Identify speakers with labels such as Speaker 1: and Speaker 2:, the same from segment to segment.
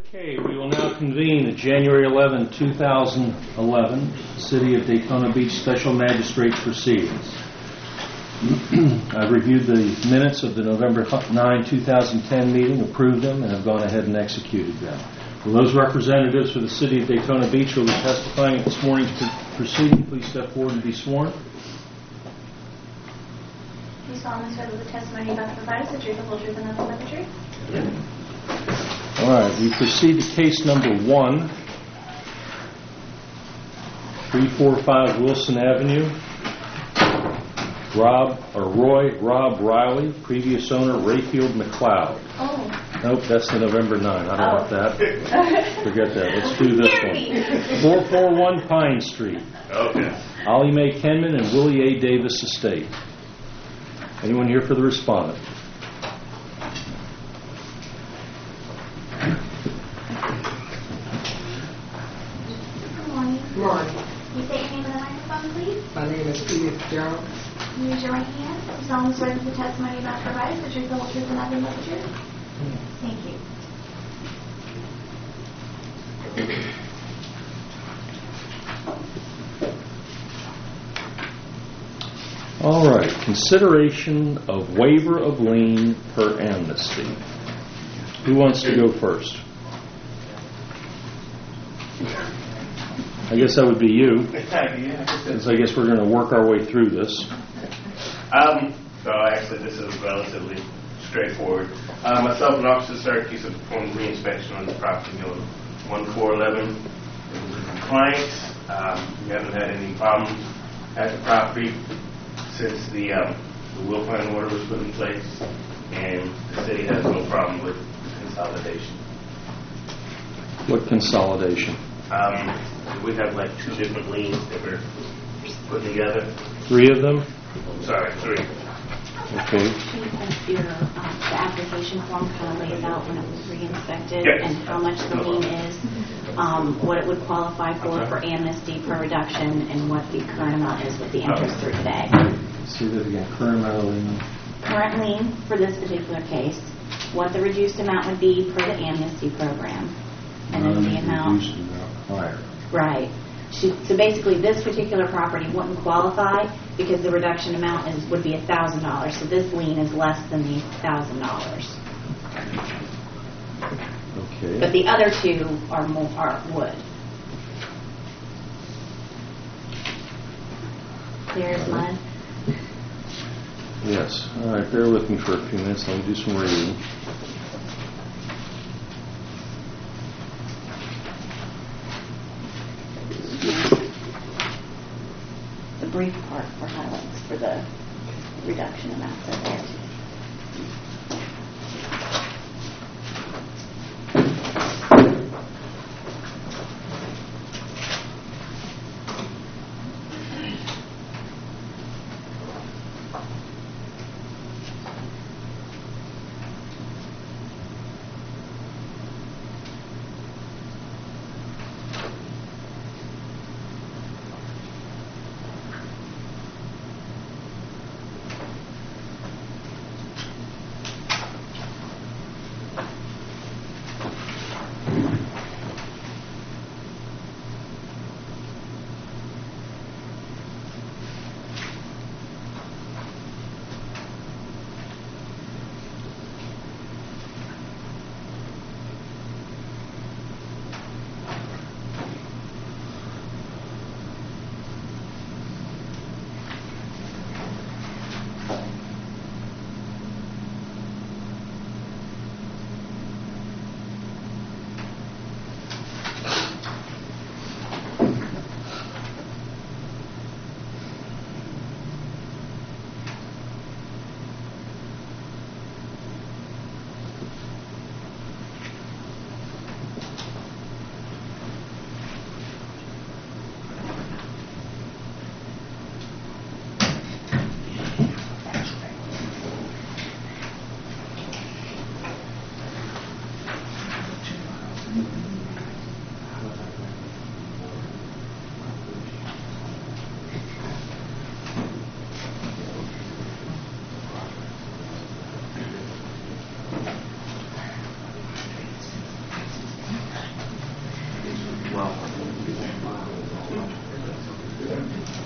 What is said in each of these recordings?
Speaker 1: Okay, we will now convene the January 11, 2011 City of Daytona Beach Special Magistrates Proceedings. I've reviewed the minutes of the November 9, 2010 meeting, approved them, and have gone ahead and executed them. Will those representatives for the City of Daytona Beach who will be testifying at this morning's proceeding please step forward and be sworn?
Speaker 2: Do you solemnly swear that the testimony about to provide is the truth, the whole truth, and nothing but the truth?
Speaker 1: Yeah. All right, we proceed to case number 1, 345 Wilson Avenue. Rob Riley, previous owner Rayfield McLeod.
Speaker 2: Oh.
Speaker 1: Nope, that's the November 9. I don't want that. Forget that. Let's do this one. 441 Pine Street.
Speaker 3: Okay.
Speaker 1: Ollie Mae Kenman and Willie A. Davis Estate. Anyone here for the respondent?
Speaker 2: Good morning.
Speaker 4: Good morning.
Speaker 2: Can you state your name on the microphone, please?
Speaker 4: My name is Edith Jones.
Speaker 2: Can you use your right hand? Do you solemnly swear that the testimony about to provide is the truth, the whole truth, and nothing but the truth? Thank you.
Speaker 1: All right. Consideration of waiver of lien per amnesty. Who wants to go first? I guess that would be you, since I guess we're going to work our way through this.
Speaker 3: So actually this is relatively straightforward. Myself and Officer Syracuse have performed re-inspection on the property on 1411. It was in compliance. We haven't had any problems at the property since the will plan order was put in place, and the city has no problem with consolidation.
Speaker 1: What consolidation?
Speaker 3: We have like 2 different liens that were put together.
Speaker 1: 3 of them?
Speaker 3: Sorry, 3.
Speaker 1: Okay.
Speaker 5: The application form kind of lays out when it was re-inspected
Speaker 3: Yes.
Speaker 5: and how much the lien is, what it would qualify for amnesty, per reduction, and what the current amount is with the interest through today.
Speaker 1: See that again. Current amount of lien.
Speaker 5: Current lien for this particular case, what the reduced amount would be per the amnesty program, and then the amount.
Speaker 1: Reduced amount higher.
Speaker 5: Right. So basically, this particular property wouldn't qualify because the reduction amount would be $1,000. So this lien is less than the $1,000.
Speaker 1: Okay.
Speaker 5: But the other 2 would. Clear as mud.
Speaker 1: Yes. All right. Bear with me for a few minutes. Let me do some reading.
Speaker 5: The brief part for highlights for the reduction amounts are there too.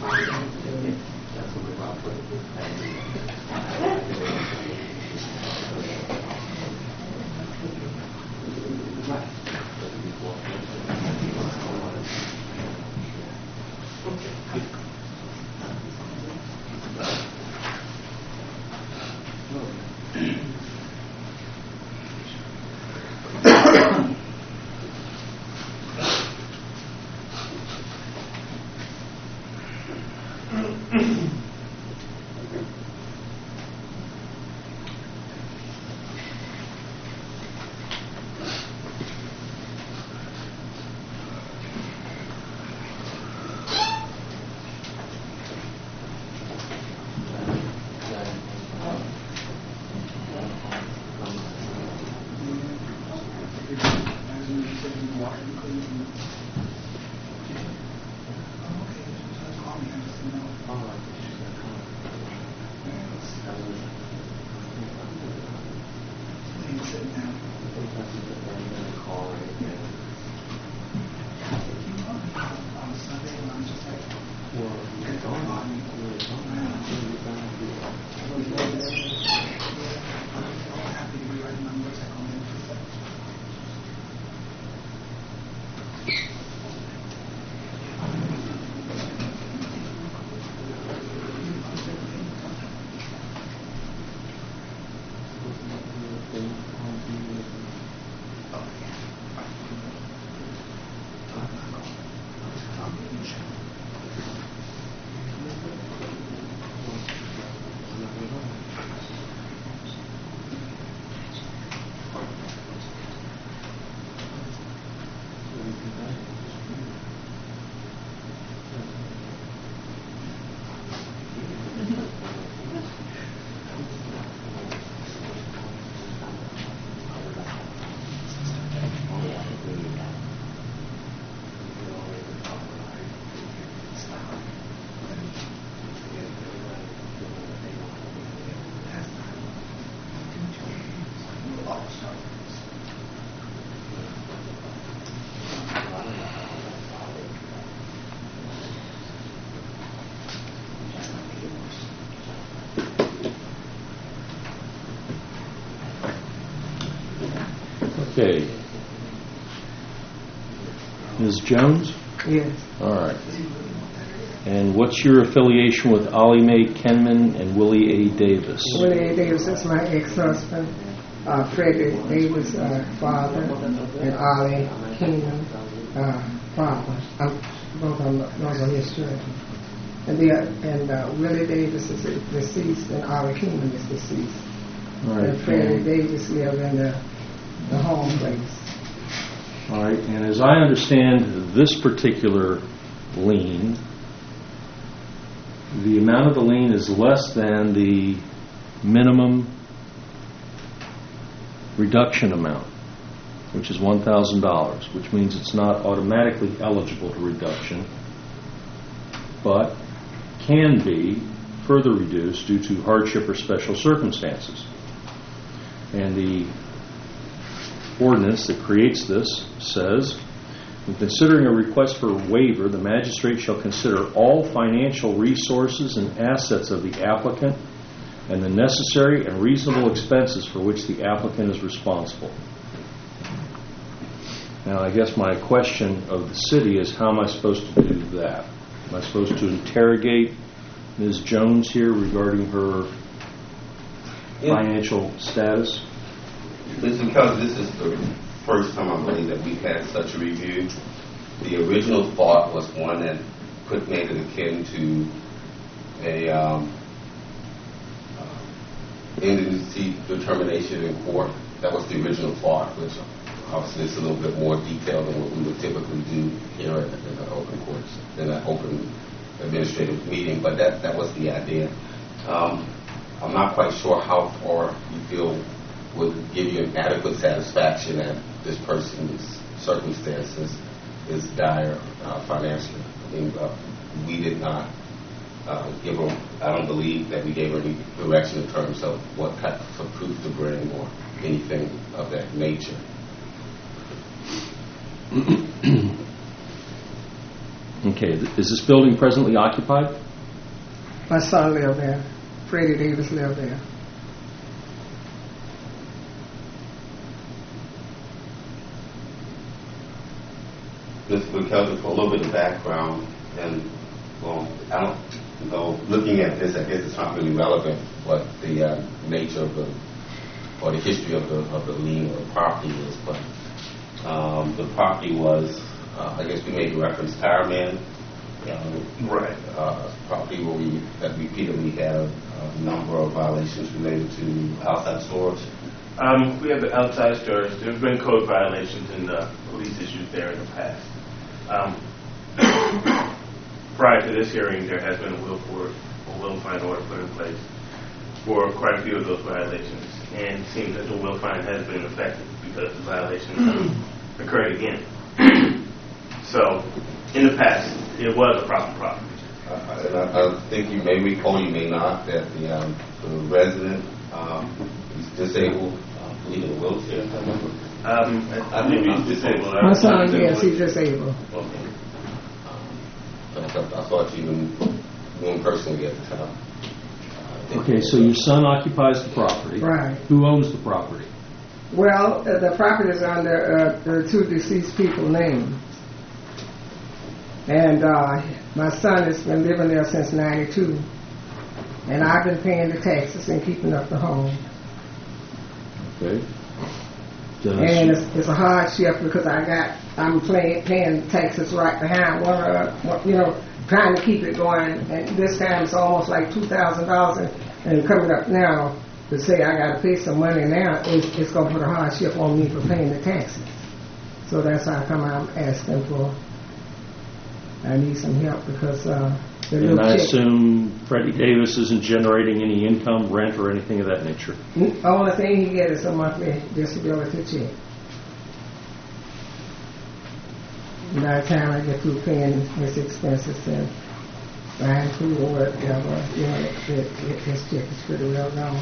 Speaker 1: Okay. Ms. Jones?
Speaker 4: Yes.
Speaker 1: All right. And what's your affiliation with Ollie Mae Kenman and Willie A. Davis?
Speaker 4: Willie A. Davis is my ex-husband. Frederick Davis, father, and Ollie Kingman, father. Both of them, those are his children. And Willie Davis is deceased, and Ollie Kingman is deceased.
Speaker 1: All right.
Speaker 4: And Frederick Davis live in the home place.
Speaker 1: All right. And as I understand this particular lien, the amount of the lien is less than the minimum reduction amount, which is $1,000, which means it's not automatically eligible to reduction, but can be further reduced due to hardship or special circumstances. And the ordinance that creates this says, in considering a request for a waiver, the magistrate shall consider all financial resources and assets of the applicant and the necessary and reasonable expenses for which the applicant is responsible. Now, I guess my question of the city is, how am I supposed to do that? Am I supposed to interrogate Ms. Jones here regarding her financial status?
Speaker 6: It's because this is the first time I believe that we've had such a review. The original thought was one that made it akin to a indemnity determination in court. That was the original thought, which obviously is a little bit more detailed than what we would typically do here in the open courts, in an open administrative meeting, but that was the idea. I'm not quite sure how far you feel would give you an adequate satisfaction that this person's circumstances is dire financially. I mean, we did not give her, I don't believe that we gave her any direction in terms of what type of proof to bring or anything of that nature.
Speaker 1: Okay, is this building presently occupied?
Speaker 4: My son lived there. Freddie Davis lived there.
Speaker 6: Mr. McKelvey, for a little bit of background, and I don't know, looking at this, I guess it's not really relevant what the nature of or the history of the lien or the property is, but the property was, I guess we made reference, Tire Man.
Speaker 3: Right.
Speaker 6: Property where we have repeatedly had a number of violations related to outside storage.
Speaker 3: We have the outside storage. There's been code violations and police issues there in the past. Prior to this hearing, there has been a will fine order put in place for quite a few of those violations, and it seems that the will fine has been effective because the violations have occurred again. So, in the past, it was a proper property.
Speaker 6: And I think you may recall, you may not, that the resident is disabled, I believe in a wheelchair, if I remember.
Speaker 3: I believe he's disabled.
Speaker 4: My son, yes, he's disabled.
Speaker 6: Okay. I thought you knew him personally at the time.
Speaker 1: Okay, so your son occupies the property.
Speaker 4: Right.
Speaker 1: Who owns the property?
Speaker 4: Well, the property is under the two deceased people's names. And my son has been living there since '92. And I've been paying the taxes and keeping up the home.
Speaker 1: Okay.
Speaker 4: And it's a hardship because I'm paying taxes right behind one, trying to keep it going. And this time it's almost like $2,000, and coming up now to say I got to pay some money now, it's going to put a hardship on me for paying the taxes. So that's how come I'm asking for. I need some help because
Speaker 1: and I assume Freddie Davis isn't generating any income, rent, or anything of that nature.
Speaker 4: The only thing he gets is a monthly disability check. By the time I get through paying his expenses and buying food or whatever, his check is pretty well gone.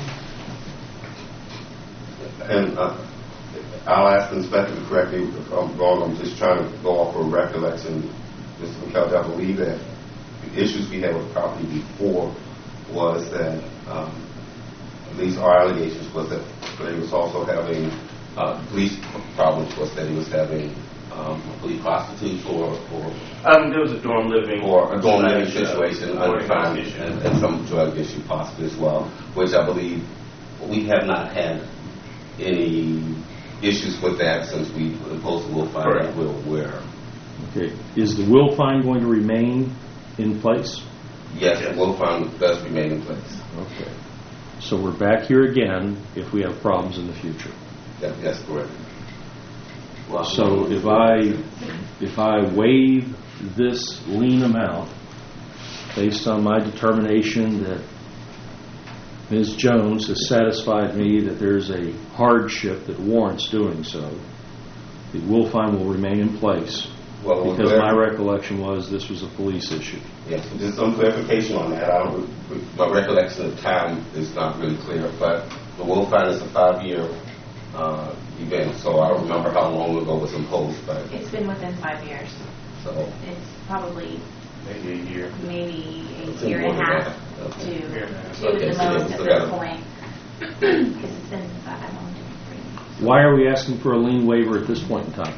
Speaker 6: And I'll ask the inspector to correct me if I'm wrong. I'm just trying to go off of recollection. Mr. McKelvey, I believe that the issues we had with the property before was that, at least our allegations was that he was also having police problems, was that he was having police prostitutes or
Speaker 3: there was a dorm living
Speaker 6: situation undefined and some drug issue possibly as well, which I believe we have not had any issues with that since we imposed the will fine that we're aware of.
Speaker 1: Okay. Is the will fine going to remain in place?
Speaker 6: Yes, the will fine does remain in place.
Speaker 1: Okay. So we're back here again if we have problems in the future.
Speaker 6: That's correct.
Speaker 1: So if I waive this lien amount based on my determination that Ms. Jones has satisfied me that there's a hardship that warrants doing so, the will fine will remain in place. Because my recollection was this was a police issue.
Speaker 6: Yes, just some clarification on that. My recollection of time is not really clear, but the will fine is a 5-year event, so I don't remember how long ago it was imposed. But
Speaker 5: it's been within 5 years.
Speaker 6: So
Speaker 5: it's probably
Speaker 3: maybe a year.
Speaker 5: Maybe a year and a half to 2 at the most at this point. Because it's been, I don't know, 3 months.
Speaker 1: Why are we asking for a lien waiver at this point in time?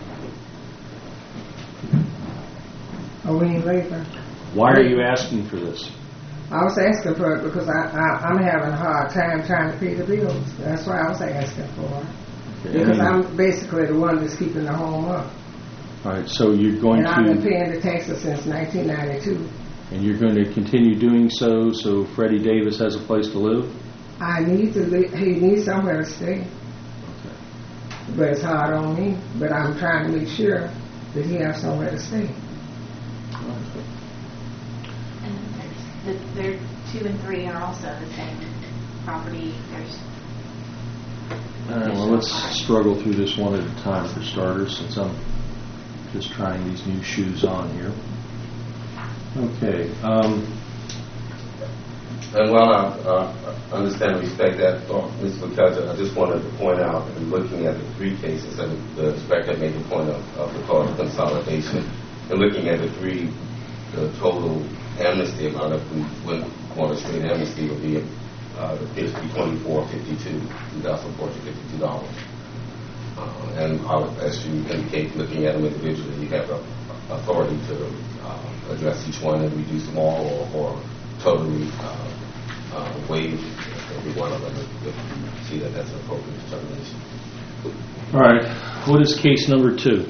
Speaker 4: A lien waiver.
Speaker 1: Why are you asking for this?
Speaker 4: I was asking for it because I'm having a hard time trying to pay the bills. That's why I was asking for it. Because I'm basically the one that's keeping the home up.
Speaker 1: All right, so you're going
Speaker 4: and
Speaker 1: to...
Speaker 4: I've been paying the taxes since 1992.
Speaker 1: And you're going to continue doing so Freddie Davis has a place to live?
Speaker 4: I need to live. He needs somewhere to stay.
Speaker 1: Okay.
Speaker 4: But it's hard on me. But I'm trying to make sure that he has somewhere to stay.
Speaker 5: And their 2 and 3 are also the same property.
Speaker 1: All right, well, let's struggle through this one at a time for starters, since I'm just trying these new shoes on here. Okay.
Speaker 6: And while I understand and respect that thought, Ms. McKelvey, I just wanted to point out, in looking at the 3 cases, and the inspector made the point of the thought of consolidation, and looking at the 3 the total amnesty amount, if we went on a straight amnesty, would be appears to be $24.52. That's unfortunately $52. And as you indicate, looking at them individually, you have the authority to address each one and reduce them all, or totally waive every one of them if you see that that's an appropriate determination.
Speaker 1: All right. What is case number 2?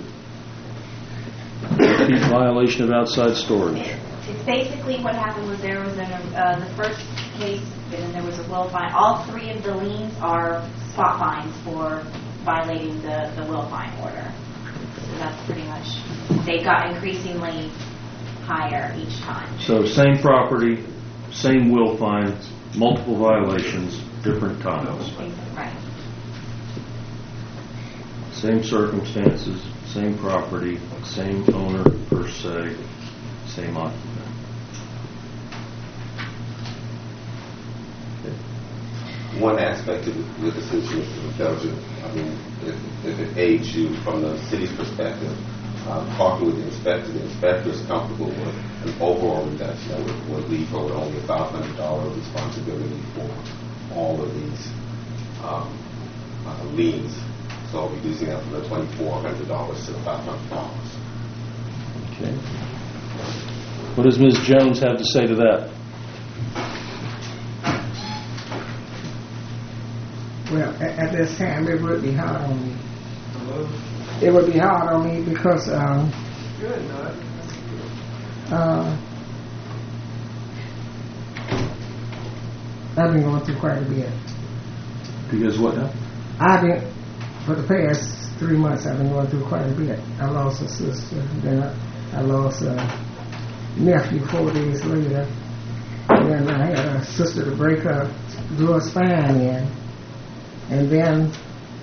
Speaker 1: Repeat violation of outside storage.
Speaker 5: It's basically what happened was there was the first case, and then there was a will fine. All 3 of the liens are spot fines for violating the will fine order. So that's pretty much, they got increasingly higher each time.
Speaker 1: So same property, same will fine, multiple violations, different times.
Speaker 5: Right.
Speaker 1: Same circumstances, same property, same owner per se, same occupant.
Speaker 6: One aspect of with the situation of Belgium, I mean, if it aids you from the city's perspective, talking with the inspector is comfortable with an overall reduction that would leave her with only a $500 responsibility for all of these liens. So reducing that from the $2,400 to the $500.
Speaker 1: Okay. What does Ms. Jones have to say to that?
Speaker 4: Well, at this time, it would be hard on me. It would be hard on me because I've been going through quite a bit.
Speaker 1: Because what now?
Speaker 4: I've been, for the past 3 months, I've been going through quite a bit. I lost a sister, then I lost a nephew 4 days later, and then I had a sister to break up, do a spine in. And then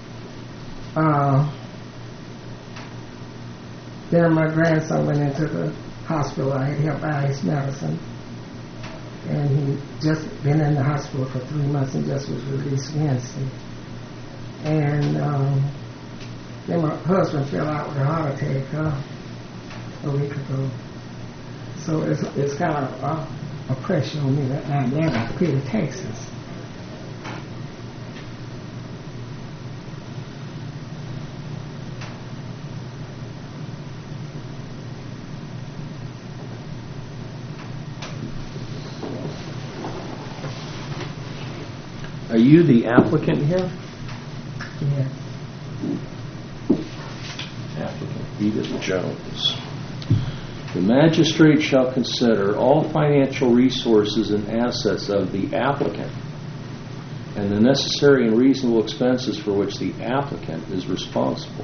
Speaker 4: my grandson went into the hospital. I had helped buy his medicine. And he just been in the hospital for 3 months and just was released Wednesday. And then my husband fell out with a heart attack a week ago. So it's kind of a pressure on me that now I got to pay the taxes.
Speaker 1: Are you the applicant here?
Speaker 4: Yeah.
Speaker 1: Applicant Edith Jones. The magistrate shall consider all financial resources and assets of the applicant and the necessary and reasonable expenses for which the applicant is responsible.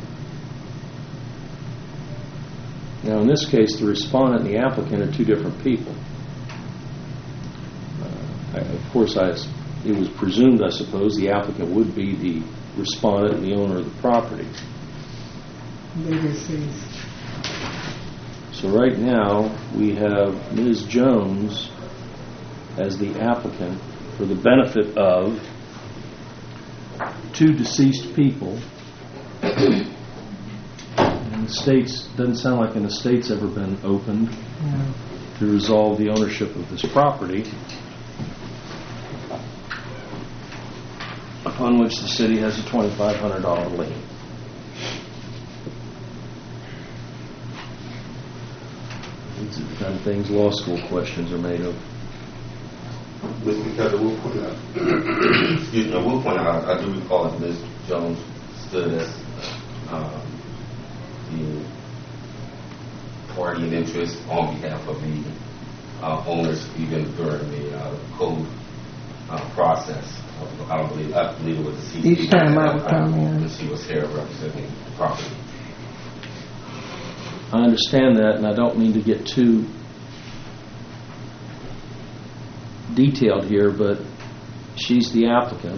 Speaker 1: Now, in this case, the respondent and the applicant are 2 different people. Of course, it was presumed, I suppose, the applicant would be the respondent and the owner of the property. So right now, we have Ms. Jones as the applicant for the benefit of 2 deceased people. And the state's, doesn't sound like an estate's ever been opened to resolve the ownership of this property, upon which the city has a $2,500 lien. These are the kind of things law school questions are made of.
Speaker 6: Mr. Keller, we'll point out, excuse me, we'll point out, I do recall that Ms. Jones stood as the party in interest on behalf of the owners, even during the code process. I believe it was the CCD.
Speaker 4: Each time I would come in.
Speaker 6: And she was here representing the property.
Speaker 1: I understand that, and I don't mean to get too detailed here, but she's the applicant.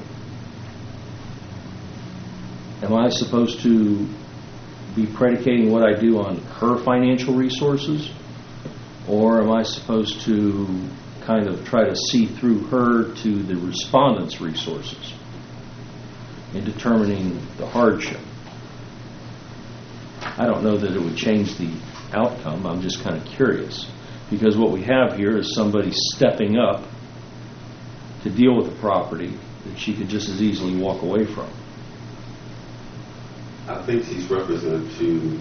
Speaker 1: Am I supposed to be predicating what I do on her financial resources, or am I supposed to kind of try to see through her to the respondent's resources in determining the hardship? I don't know that it would change the outcome. I'm just kind of curious. Because what we have here is somebody stepping up to deal with the property that she could just as easily walk away from.
Speaker 6: I think she's represented to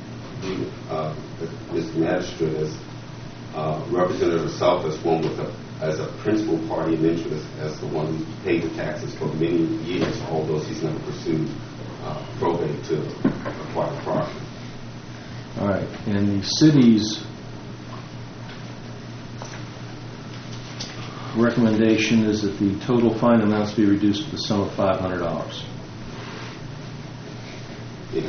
Speaker 6: Mr. Magistrate as represented herself as one with as a principal party in interest, as the one who paid the taxes for many years, although she's never pursued probate to acquire property.
Speaker 1: All right, and the city's recommendation is that the total fine amounts be reduced to the sum of $500.
Speaker 6: Yes.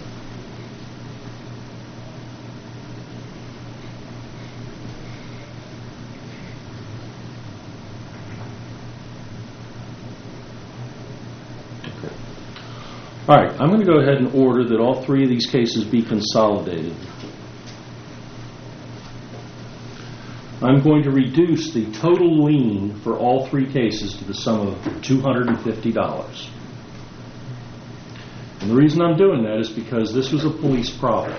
Speaker 1: All right, I'm going to go ahead and order that all three of these cases be consolidated. I'm going to reduce the total lien for all three cases to the sum of $250. And the reason I'm doing that is because this was a police problem.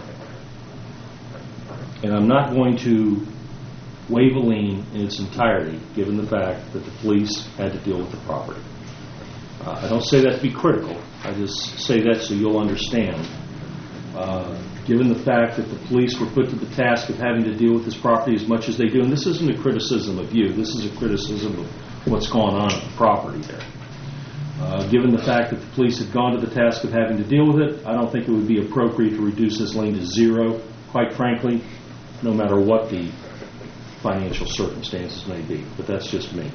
Speaker 1: And I'm not going to waive a lien in its entirety, given the fact that the police had to deal with the property. I don't say that to be critical. I just say that so you'll understand. Given the fact that the police were put to the task of having to deal with this property as much as they do, and this isn't a criticism of you, this is a criticism of what's going on at the property there. Given the fact that the police had gone to the task of having to deal with it, I don't think it would be appropriate to reduce this lien to zero, quite frankly, no matter what the financial circumstances may be. But that's just me.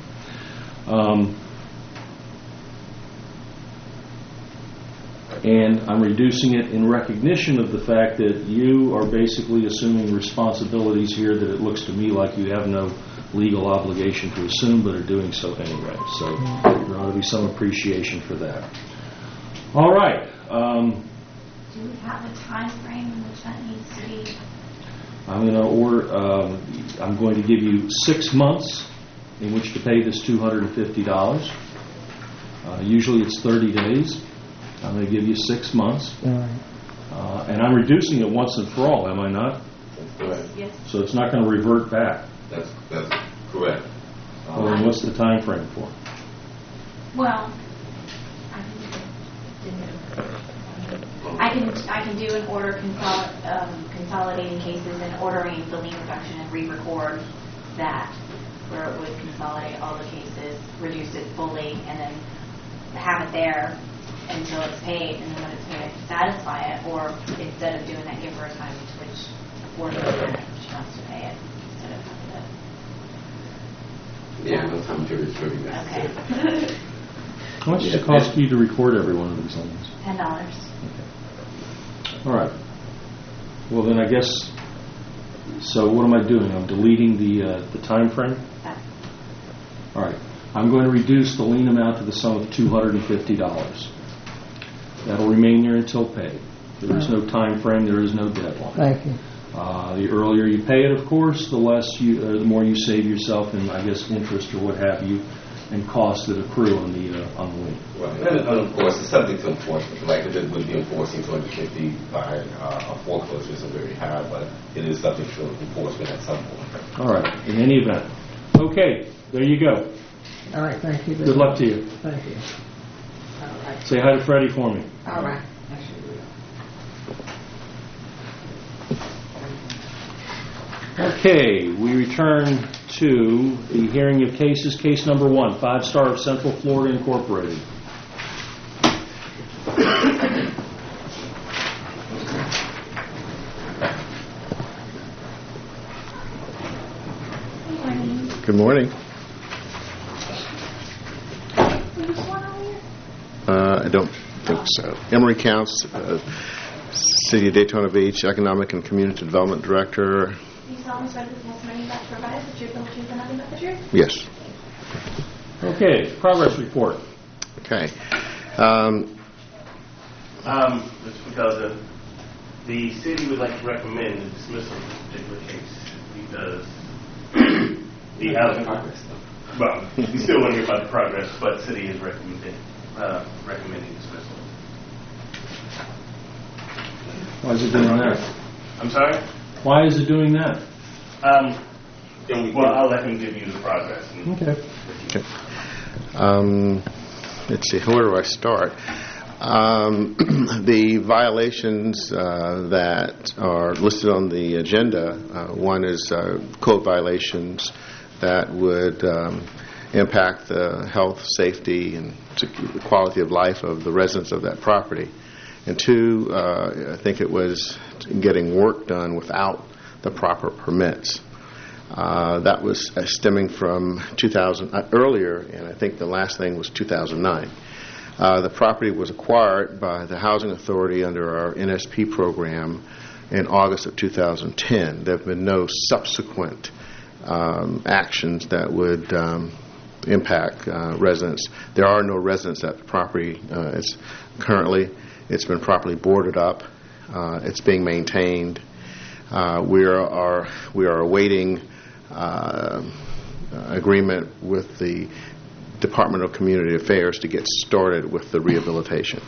Speaker 1: And I'm reducing it in recognition of the fact that you are basically assuming responsibilities here that it looks to me like you have no legal obligation to assume, but are doing so anyway. So there ought to be some appreciation for that. All right.
Speaker 5: Do we have a time frame in which that needs to be?
Speaker 1: I'm going to order. I'm going to give you 6 months in which to pay this $250. Usually it's 30 days. I'm going to give you 6 months.
Speaker 4: All right.
Speaker 1: And I'm reducing it once and for all, am I not?
Speaker 6: That's correct.
Speaker 5: Yes.
Speaker 1: So it's not going to revert back.
Speaker 6: That's correct.
Speaker 1: Well, then what's the time frame for?
Speaker 5: Well, I can do an order consolidating cases and ordering the lien reduction and re-record that, where it would consolidate all the cases, reduce it fully, and then have it there until it's paid, and then when it's paid, I can satisfy it, or instead of doing that, give her a time to which order it if she wants to pay it instead of having to.
Speaker 6: Yeah, no time period is really necessary.
Speaker 5: Okay.
Speaker 1: How much does it cost you to record every one of these liens?
Speaker 5: $10.
Speaker 1: All right. Well, then I guess, so what am I doing? I'm deleting the time frame? All right. I'm going to reduce the lien amount to the sum of $250. That'll remain there until paid. There is no time frame. There is no deadline.
Speaker 4: Thank you.
Speaker 1: The earlier you pay it, of course, the the more you save yourself in, I guess, interest or what have you, and costs that accrue on the lien.
Speaker 6: Right. And of course, it's subject to enforcement. Like it would be enforcing 250 by a foreclosure isn't very high, but it is subject to enforcement at some point.
Speaker 1: All right. In any event. Okay. There you go.
Speaker 4: All right, thank you.
Speaker 1: Good luck to you.
Speaker 4: Thank you. All right.
Speaker 1: Say hi to Freddie for me.
Speaker 4: All right. I sure will.
Speaker 1: Okay, we return to the hearing of cases. Case number 1, 5 Star of Central Florida Incorporated.
Speaker 7: Good morning. I don't think so. Emery Counts, City of Daytona Beach, Economic and Community Development Director.
Speaker 2: Do you solemnly swear that the testimony about to provide is the truth, the whole truth, and nothing but the truth?
Speaker 7: Yes.
Speaker 1: Okay, progress report.
Speaker 7: Okay.
Speaker 3: Just because the city would like to recommend the dismissal of this particular case because the housing. Well, we still want to hear about the progress, but the city is recommending dismissal.
Speaker 1: Why is it doing that?
Speaker 3: I'm sorry?
Speaker 1: Why is it doing that?
Speaker 6: Can we?
Speaker 3: Well, I'll let him give you the progress.
Speaker 1: Okay.
Speaker 7: Okay. Let's see, where do I start? The violations that are listed on the agenda, one is code violations that would impact the health, safety, and quality of life of the residents of that property. And two, I think it was getting work done without the proper permits. That was stemming from 2000 earlier, and I think the last thing was 2009. The property was acquired by the Housing Authority under our NSP program in August of 2010. There have been no subsequent actions that would impact residents. There are no residents at the property. It's been properly boarded up. It's being maintained. We are awaiting agreement with the Department of Community Affairs to get started with the rehabilitation.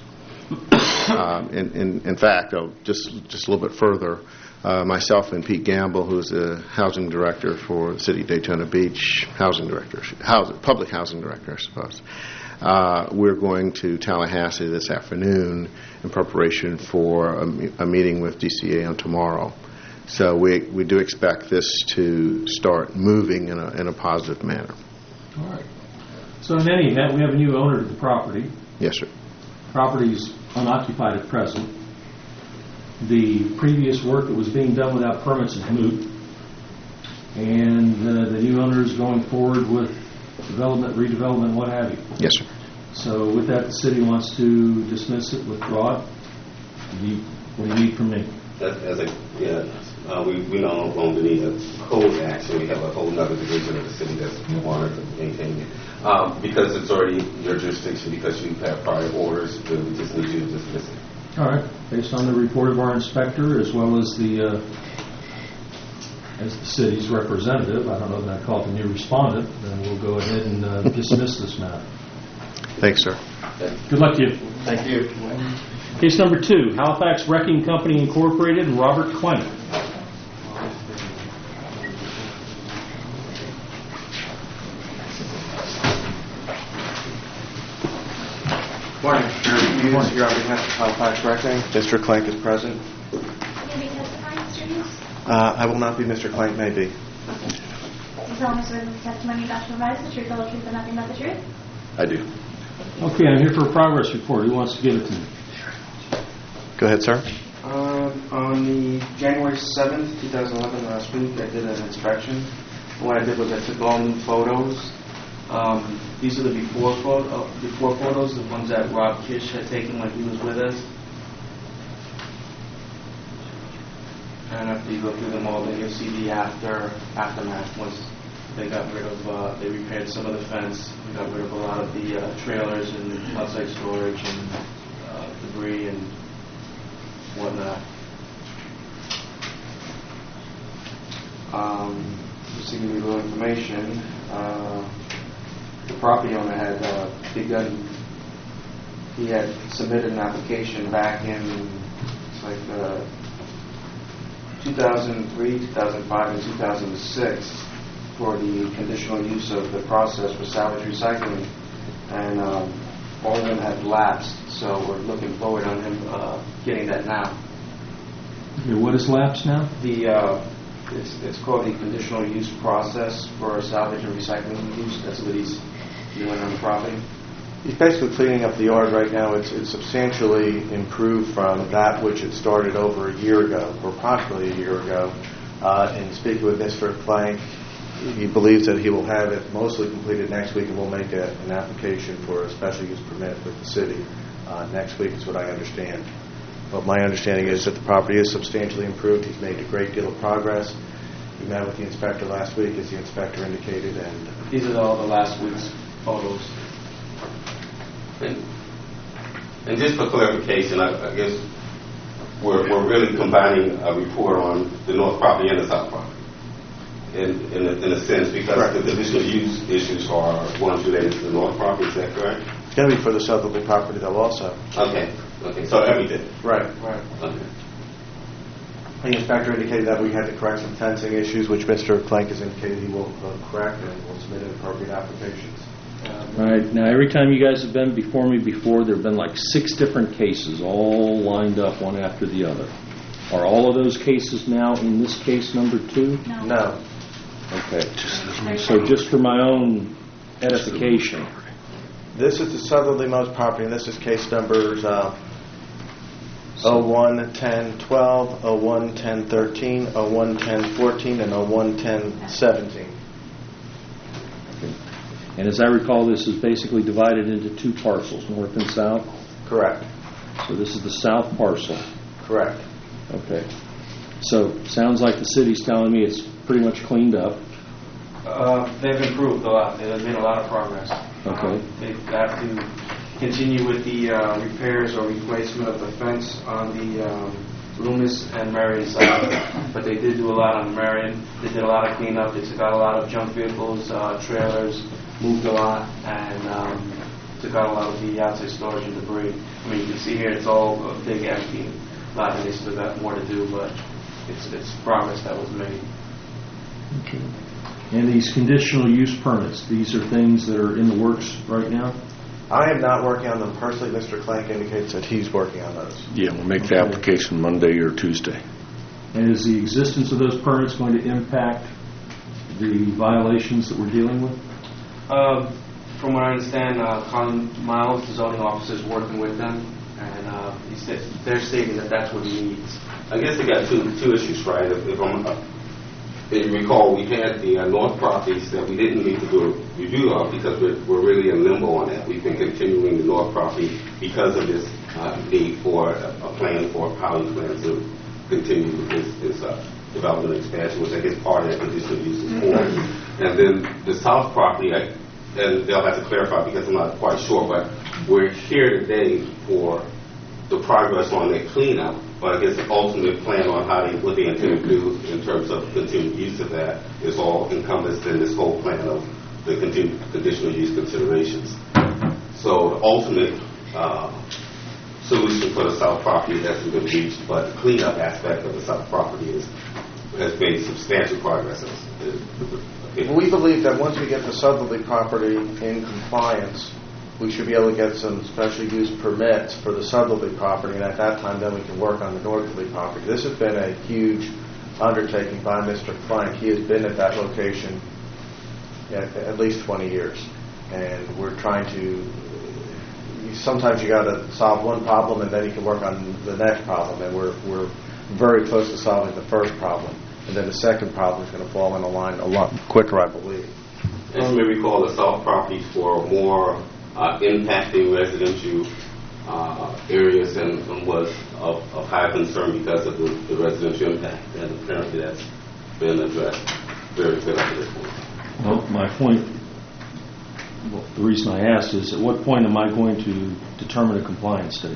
Speaker 7: In fact, just a little bit further, myself and Pete Gamble, who's the housing director for the City of Daytona Beach, public housing director, I suppose, we're going to Tallahassee this afternoon in preparation for a meeting with DCA on tomorrow. So we do expect this to start moving in a positive manner.
Speaker 1: All right. So in any event, we have a new owner to the property.
Speaker 7: Yes, sir.
Speaker 1: Property is unoccupied at present. The previous work that was being done without permits is moot. And the new owner is going forward with development, redevelopment, what have you.
Speaker 7: Yes, sir.
Speaker 1: So with that, the city wants to dismiss it, withdraw it. What do you need from me?
Speaker 6: We no longer need a code action. We have a whole other division of the city that's wanted to maintain it. Because it's already your jurisdiction, because you have prior orders, we just need you to dismiss it.
Speaker 1: All right. Based on the report of our inspector, as well as the city's representative, I don't know that I call it the new respondent, then we'll go ahead and dismiss this matter.
Speaker 7: Thanks, sir.
Speaker 1: Good luck to you.
Speaker 3: Thank you.
Speaker 1: Case number 2, Halifax Wrecking Company Incorporated and Robert Clement.
Speaker 8: Morning. Here on behalf of Halifax Wrecking. Mr. Clank is present.
Speaker 2: Will you be testifying, Mr. Hughes?
Speaker 8: I will not be. Mr. Clank may be.
Speaker 2: You solemnly swear that the testimony you're about to provide is the truth, the whole truth, and nothing but the truth?
Speaker 8: I do.
Speaker 1: Okay, I'm here for a progress report. Who wants to give it to me?
Speaker 8: Go ahead, sir. On the January 7th, 2011, last week, I did an inspection. And what I did was I took all new photos. These are the before photos, the ones that Rob Kish had taken when he was with us. And after you go through them all, then you'll see the aftermath. Once they got rid of, they repaired some of the fence, they got rid of a lot of the trailers and outside storage and debris and whatnot. Just to give you a little information, the property owner had he had submitted an application back in 2003, 2005, and 2006 for the conditional use of the process for salvage recycling, and all of them had lapsed, so we're looking forward on him getting that now.
Speaker 1: Okay, what is lapsed now?
Speaker 8: It's called the conditional use process for salvage and recycling use. That's what he's doing on the property. He's basically cleaning up the yard right now. It's substantially improved from that which it started over a year ago, or approximately a year ago. And speaking with Mr. Plank, he believes that he will have it mostly completed next week, and we'll make an application for a special use permit with the city next week, is what I understand. But my understanding is that the property is substantially improved. He's made a great deal of progress. We met with the inspector last week, as the inspector indicated, and these are all the last week's photos.
Speaker 6: And just for clarification, I guess we're really combining a report on the north property and the south property, in a sense, because correct. The conditional use issues are ones related to the north property. Is that correct?
Speaker 8: It's going to be for the southerly property, though, also.
Speaker 6: Okay. So everything.
Speaker 8: Right.
Speaker 6: Okay.
Speaker 8: The inspector indicated that we had to correct some fencing issues, which Mr. Clank has indicated he will correct and will submit appropriate applications.
Speaker 1: All right, now every time you guys have been before me before, there have been like 6 different cases, all lined up one after the other. Are all of those cases now in this case number 2?
Speaker 8: No.
Speaker 1: Okay. So just for my own edification,
Speaker 8: This is the southerlymost property, and this is case numbers 01-10-12, 01-10-13, 01-10-14, and 01-10-17.
Speaker 1: and as I recall, this is basically divided into 2 parcels, north and south.
Speaker 8: Correct.
Speaker 1: So this is the south parcel.
Speaker 8: Correct.
Speaker 1: Okay. So sounds like the city's telling me it's pretty much cleaned up.
Speaker 9: They've improved a lot. They've made a lot of progress.
Speaker 1: Okay.
Speaker 9: They have to continue with the repairs or replacement of the fence on the Loomis and Marion side. But they did do a lot on Marion. They did a lot of cleanup. They took out a lot of junk vehicles, trailers, moved a lot, and took out a lot of the outside storage and debris. I mean, you can see here it's all big, empty. A lot of they still got more to do, but it's progress that was made.
Speaker 1: Okay. And these conditional use permits, these are things that are in the works right now?
Speaker 8: I am not working on them personally. Mr. Clank indicates that he's working on those.
Speaker 10: Yeah, we'll make the application Monday or Tuesday.
Speaker 1: And is the existence of those permits going to impact the violations that we're dealing with?
Speaker 9: From what I understand, Colin Miles, the zoning officer, is working with them, and they're stating that that's what he needs.
Speaker 6: I guess they got two issues, right? If you recall, we had the north properties that we didn't need to do a review of because we're really in limbo on that. We've been continuing the north property because of this need for a plan for a housing plan to continue with this development expansion, which I guess part of that conditional use is for. And then the south property, and they'll have to clarify because I'm not quite sure, but we're here today for the progress on that cleanup. But I guess the ultimate plan on what they intend to do in terms of continued use of that is all encompassed in this whole plan of the conditional use considerations. So the ultimate solution for the south property hasn't been reached, but the cleanup aspect of the south property has made substantial progress.
Speaker 8: We believe that once we get the southerly property in compliance, we should be able to get some special use permits for the southerly property, and at that time then we can work on the northerly property. This has been a huge undertaking by Mr. Clank. He has been at that location at least 20 years, and we're trying to, sometimes you got to solve one problem and then you can work on the next problem, and we're very close to solving the first problem, and then the second problem is going to fall in line a lot quicker, I believe.
Speaker 6: As you may recall, the south property for more impacting residential areas and was of high concern because of the residential impact, and apparently that's been addressed very good at this point.
Speaker 1: Well, my point, the reason I asked is, at what point am I going to determine a compliance date?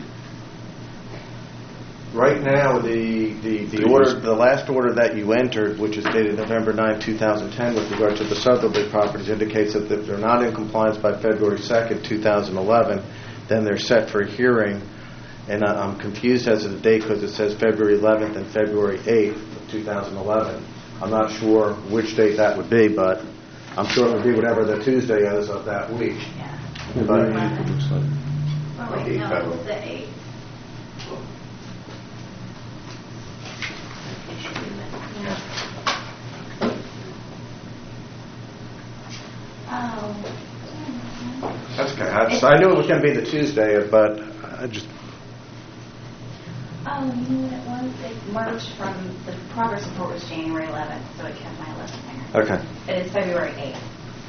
Speaker 8: Right now, the last order that you entered, which is dated November 9, 2010, with regard to the southerly properties, indicates that if they're not in compliance by February 2nd, 2011, then they're set for hearing. And I'm confused as to the date because it says February 11th and February 8th of 2011. I'm not sure which date that would be, but I'm sure it would be whatever the Tuesday is of that week.
Speaker 5: Yeah.
Speaker 1: February
Speaker 8: But-
Speaker 1: 8th, it looks like.
Speaker 5: Oh, wait, no, it's the 8th.
Speaker 8: That's okay. I knew it was going to be the Tuesday, but I just...
Speaker 5: Oh, you know what it was? It merged from, the progress report was January 11th, so it kept my 11th there.
Speaker 8: Okay.
Speaker 5: It is February 8th.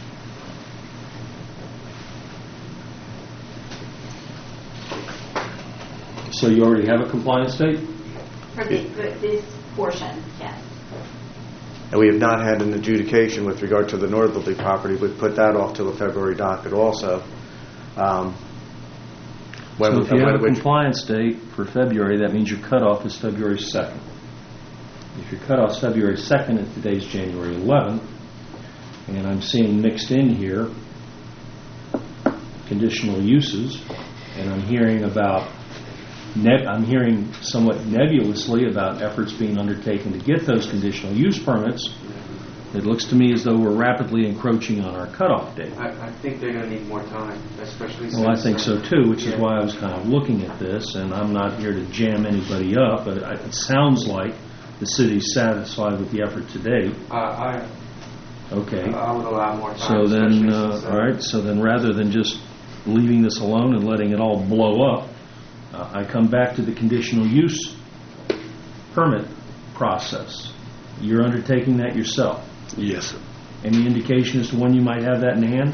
Speaker 1: So you already have a compliance date?
Speaker 5: For this portion, yes.
Speaker 8: And we have not had an adjudication with regard to the northerly property. We've put that off to the February docket also.
Speaker 1: So if you have a compliance date for February, that means your cutoff is February 2nd. If your cutoff is February 2nd and today's January 11th, and I'm seeing mixed in here conditional uses, and I'm hearing about I'm hearing somewhat nebulously about efforts being undertaken to get those conditional use permits. It looks to me as though we're rapidly encroaching on our cutoff date.
Speaker 9: I think they're going to need more time, especially since...
Speaker 1: Well, I think so too, which is why I was kind of looking at this, and I'm not here to jam anybody up, but it sounds like the city's satisfied with the effort to date. Okay.
Speaker 9: I would allow more time.
Speaker 1: So then,
Speaker 9: especially since,
Speaker 1: all right, so then rather than just leaving this alone and letting it all blow up, I come back to the conditional use permit process. You're undertaking that yourself.
Speaker 10: Yes, sir.
Speaker 1: Any indication as to when you might have that in hand?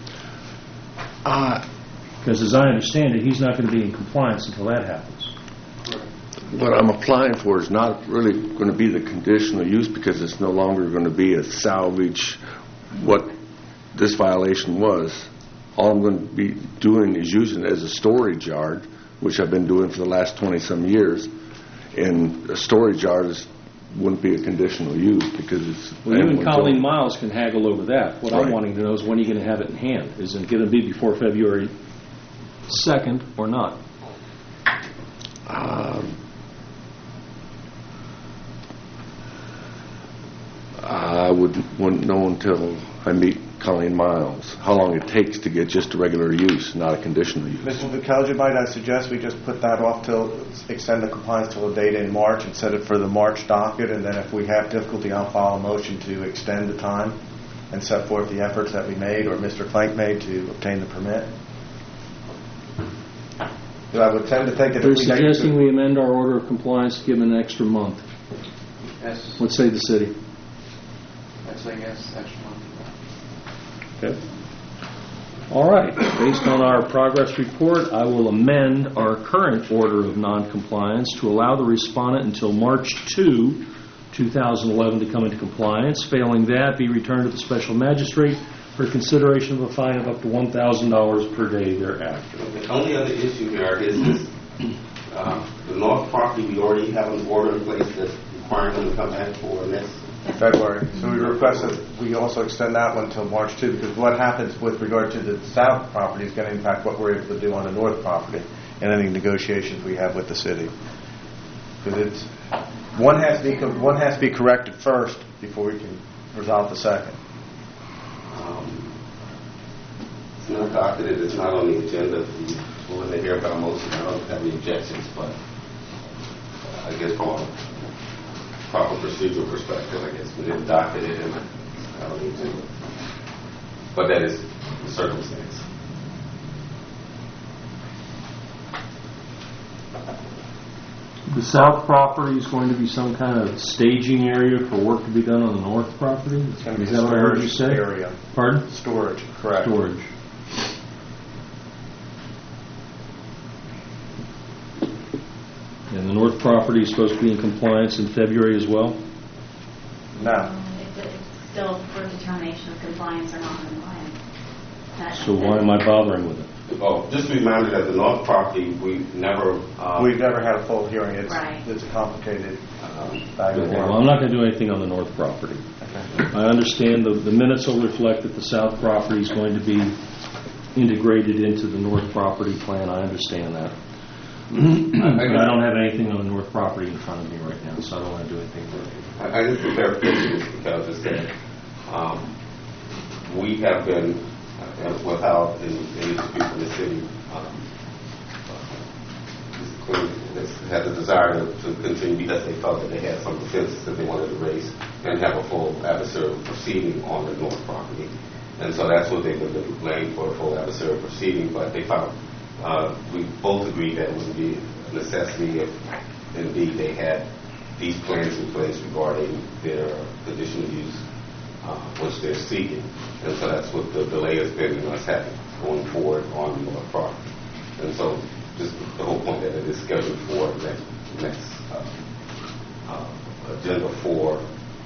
Speaker 1: Because as I understand it, he's not going to be in compliance until that happens.
Speaker 10: What I'm applying for is not really going to be the conditional use because it's no longer going to be a salvage what this violation was. All I'm going to be doing is using it as a storage yard, which I've been doing for the last 20-some years. And a storage yard wouldn't be a conditional use because it's...
Speaker 1: Well, you and Colleen Miles can haggle over that. What I'm
Speaker 10: Right.
Speaker 1: wanting to know is when are you going to have it in hand? Is it going to be before February 2nd or not?
Speaker 10: I wouldn't know until I meet Colleen Miles how long it takes to get just a regular use, not a conditional use.
Speaker 8: Mr. Vicalja, might I suggest we just put that off till, extend the compliance till a date in March and set it for the March docket, and then if we have difficulty, I'll file a motion to extend the time and set forth the efforts that we made or Mr. Plank made to obtain the permit. But I would tend to think that
Speaker 1: They're
Speaker 8: if we make...
Speaker 1: suggesting we amend our order of compliance to give them an extra month.
Speaker 9: Yes,
Speaker 1: What say the city?
Speaker 9: I'd say yes, extra month.
Speaker 1: Okay. All right. Based on our progress report, I will amend our current order of noncompliance to allow the respondent until March 2, 2011 to come into compliance. Failing that, be returned to the special magistrate for consideration of a fine of up to $1,000 per day thereafter.
Speaker 6: The only other issue here is this, the north property, we already have an order in place that's requiring them to come back for next
Speaker 8: February. So we request that we also extend that one until March 2, because what happens with regard to the south property is going to impact what we're able to do on the north property and any negotiations we have with the city. Because it's one has to be corrected first before we can resolve the second.
Speaker 6: It's not docketed, it's not on the agenda. When they hear about a motion, I don't have any objections, but I guess from a proper procedural perspective, I guess we didn't docket it, and I don't need to. But that is the circumstance.
Speaker 1: The south property is going to be some kind of staging area for work to be done on the north property?
Speaker 8: It's going to be
Speaker 1: Is
Speaker 8: a
Speaker 1: that what I heard you
Speaker 8: storage
Speaker 1: say?
Speaker 8: area.
Speaker 1: Pardon?
Speaker 8: Storage, correct.
Speaker 1: Storage. And the north property is supposed to be in compliance in February as well?
Speaker 8: No.
Speaker 5: It's still for determination of compliance or non-compliance.
Speaker 1: So why am I bothering with it?
Speaker 6: Oh, just to be reminded that the north property, we've never
Speaker 8: had a full hearing. It's
Speaker 5: Right.
Speaker 8: it's a complicated bag of
Speaker 1: Okay, well, I'm
Speaker 8: worms.
Speaker 1: not going to do anything on the north property. I understand the minutes will reflect that the south property is going to be integrated into the north property plan. I understand that. But I don't have anything on the north property in front of me right now, so I don't want to do anything with it.
Speaker 6: I just prepare because it's that we have been, without any dispute from the city, had the desire to continue because they felt that they had some defenses that they wanted to raise and have a full adversarial proceeding on the north property. And so that's what they've been blamed for, a full adversarial proceeding. But they found, we both agreed that it would be a necessity if indeed they had these plans in place regarding their conditional use, which they're seeking. And so that's what the delay has been in us having going forward on the north property. And so just the whole point that it is scheduled for next agenda for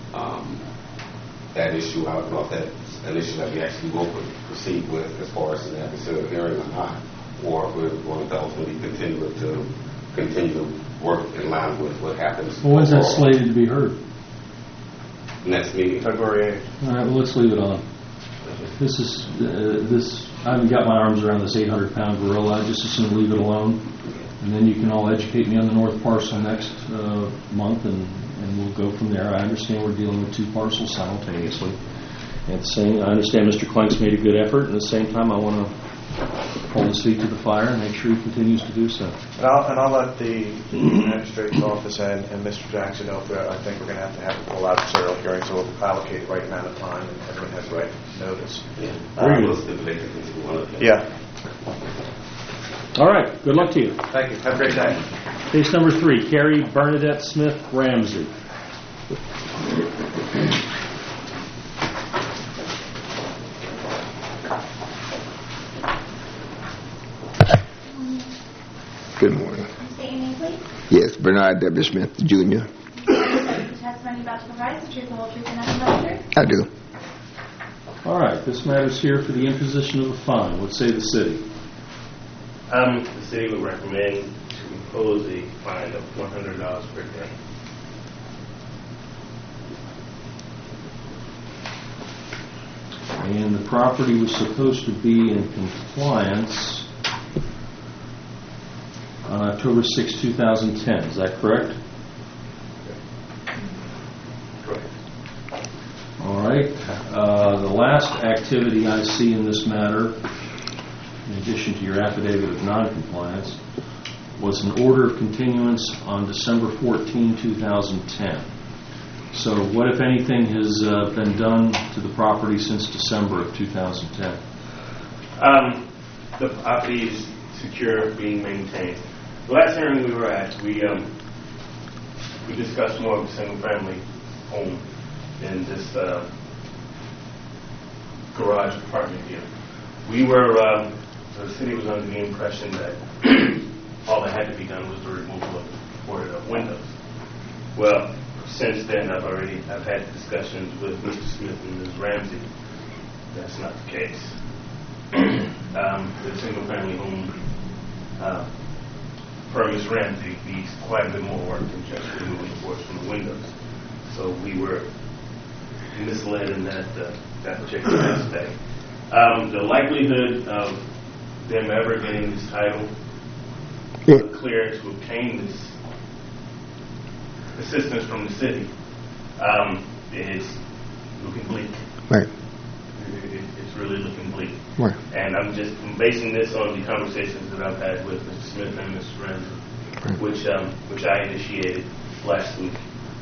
Speaker 6: that issue. I don't know if that's an issue that we actually will proceed with as far as an adversarial hearing or not, or if we're going to ultimately continue to work in line with what happens.
Speaker 1: Well, when's that slated to be heard?
Speaker 6: Next meeting.
Speaker 8: February 8th.
Speaker 1: All right, well, let's leave it on. This is, I haven't got my arms around this 800-pound gorilla. I just as soon leave it alone And then you can all educate me on the north parcel next month, and we'll go from there. I understand we're dealing with two parcels simultaneously. I understand Mr. Klank's made a good effort, and at the same time I want to hold his feet to the fire and make sure he continues to do so.
Speaker 8: And I'll let the magistrate's office and Mr. Jackson know if I think we're going to have a full adversarial hearing, so we'll allocate the right amount of time and everyone has the right notice. Yeah.
Speaker 1: All right. Good luck to you.
Speaker 8: Thank you. Have a great day.
Speaker 1: Case number 3, Carrie Bernadette Smith Ramsey.
Speaker 11: Good morning.
Speaker 2: State your name, please.
Speaker 11: Yes, Bernard W. Smith, Jr.
Speaker 2: The testimony about to provide is the truth, the whole truth, and nothing but the truth.
Speaker 11: I do.
Speaker 1: All right. This matter's here for the imposition of a fine. What say the city?
Speaker 3: The city would recommend to impose a fine of $100 per day.
Speaker 1: And the property was supposed to be in compliance on October 6, 2010. Is that correct?
Speaker 3: Correct.
Speaker 1: All right. The last activity I see in this matter, in addition to your affidavit of noncompliance, was an order of continuance on December 14, 2010. So what, if anything, has been done to the property since December of 2010?
Speaker 3: The property is secure, being maintained. The last hearing we were at, we discussed more of a single-family home than this garage apartment here. The city was under the impression that all that had to be done was the removal of the boarded up windows. Well, since then, I've had discussions with Mr. Smith and Ms. Ramsey. That's not the case. The single-family home for Ms. Ramsey needs quite a bit more work than just removing the boards from the windows. So we were misled in that particular aspect. The likelihood of them ever getting this title clear to obtain this assistance from the city is looking bleak.
Speaker 11: Right.
Speaker 3: It's really looking bleak.
Speaker 11: Right.
Speaker 3: And I'm basing this on the conversations that I've had with Mr. Smith and Mr. Ramsey,
Speaker 11: Right.
Speaker 3: which I initiated last week.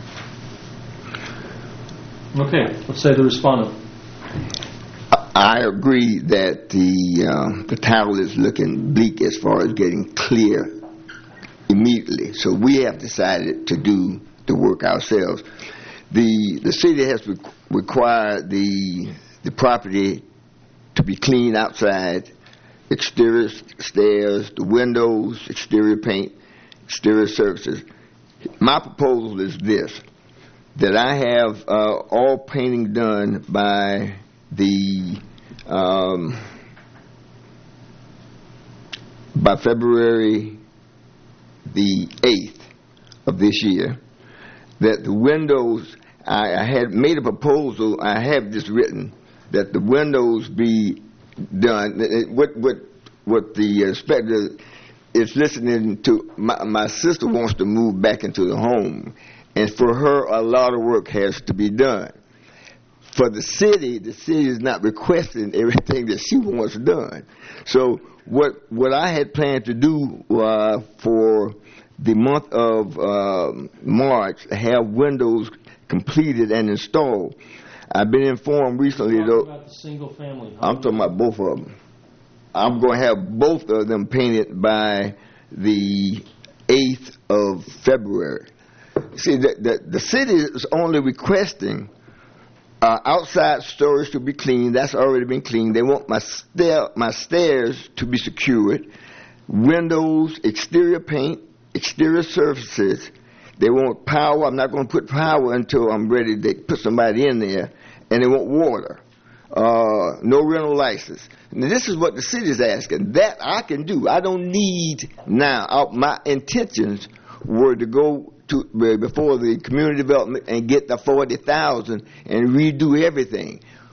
Speaker 1: Okay. Let's say the respondent.
Speaker 11: I agree that the title is looking bleak as far as getting clear immediately. So we have decided to do the work ourselves. The city has required the property to be cleaned outside, exterior stairs, the windows, exterior paint, exterior surfaces. My proposal is this, that I have all painting done by by February the 8th of this year, that the windows, I had made a proposal, I have this written, that the windows be done. What the inspector is listening to, my sister wants to move back into the home, and for her a lot of work has to be done. For the city is not requesting everything that she wants done. So what I had planned to do for the month of March, have windows completed and installed. I've been informed recently, though.
Speaker 1: About the single family home.
Speaker 11: I'm talking about both of them. I'm going to have both of them painted by the 8th of February. See, the city is only requesting outside storage to be cleaned. That's already been cleaned. They want my stairs to be secured, windows, exterior paint, exterior surfaces. They want power. I'm not going to put power until I'm ready to put somebody in there. And they want water. No rental license. Now, this is what the city is asking. That I can do. I don't need now. My intentions were to go to before the community development and get the $40,000 and redo everything.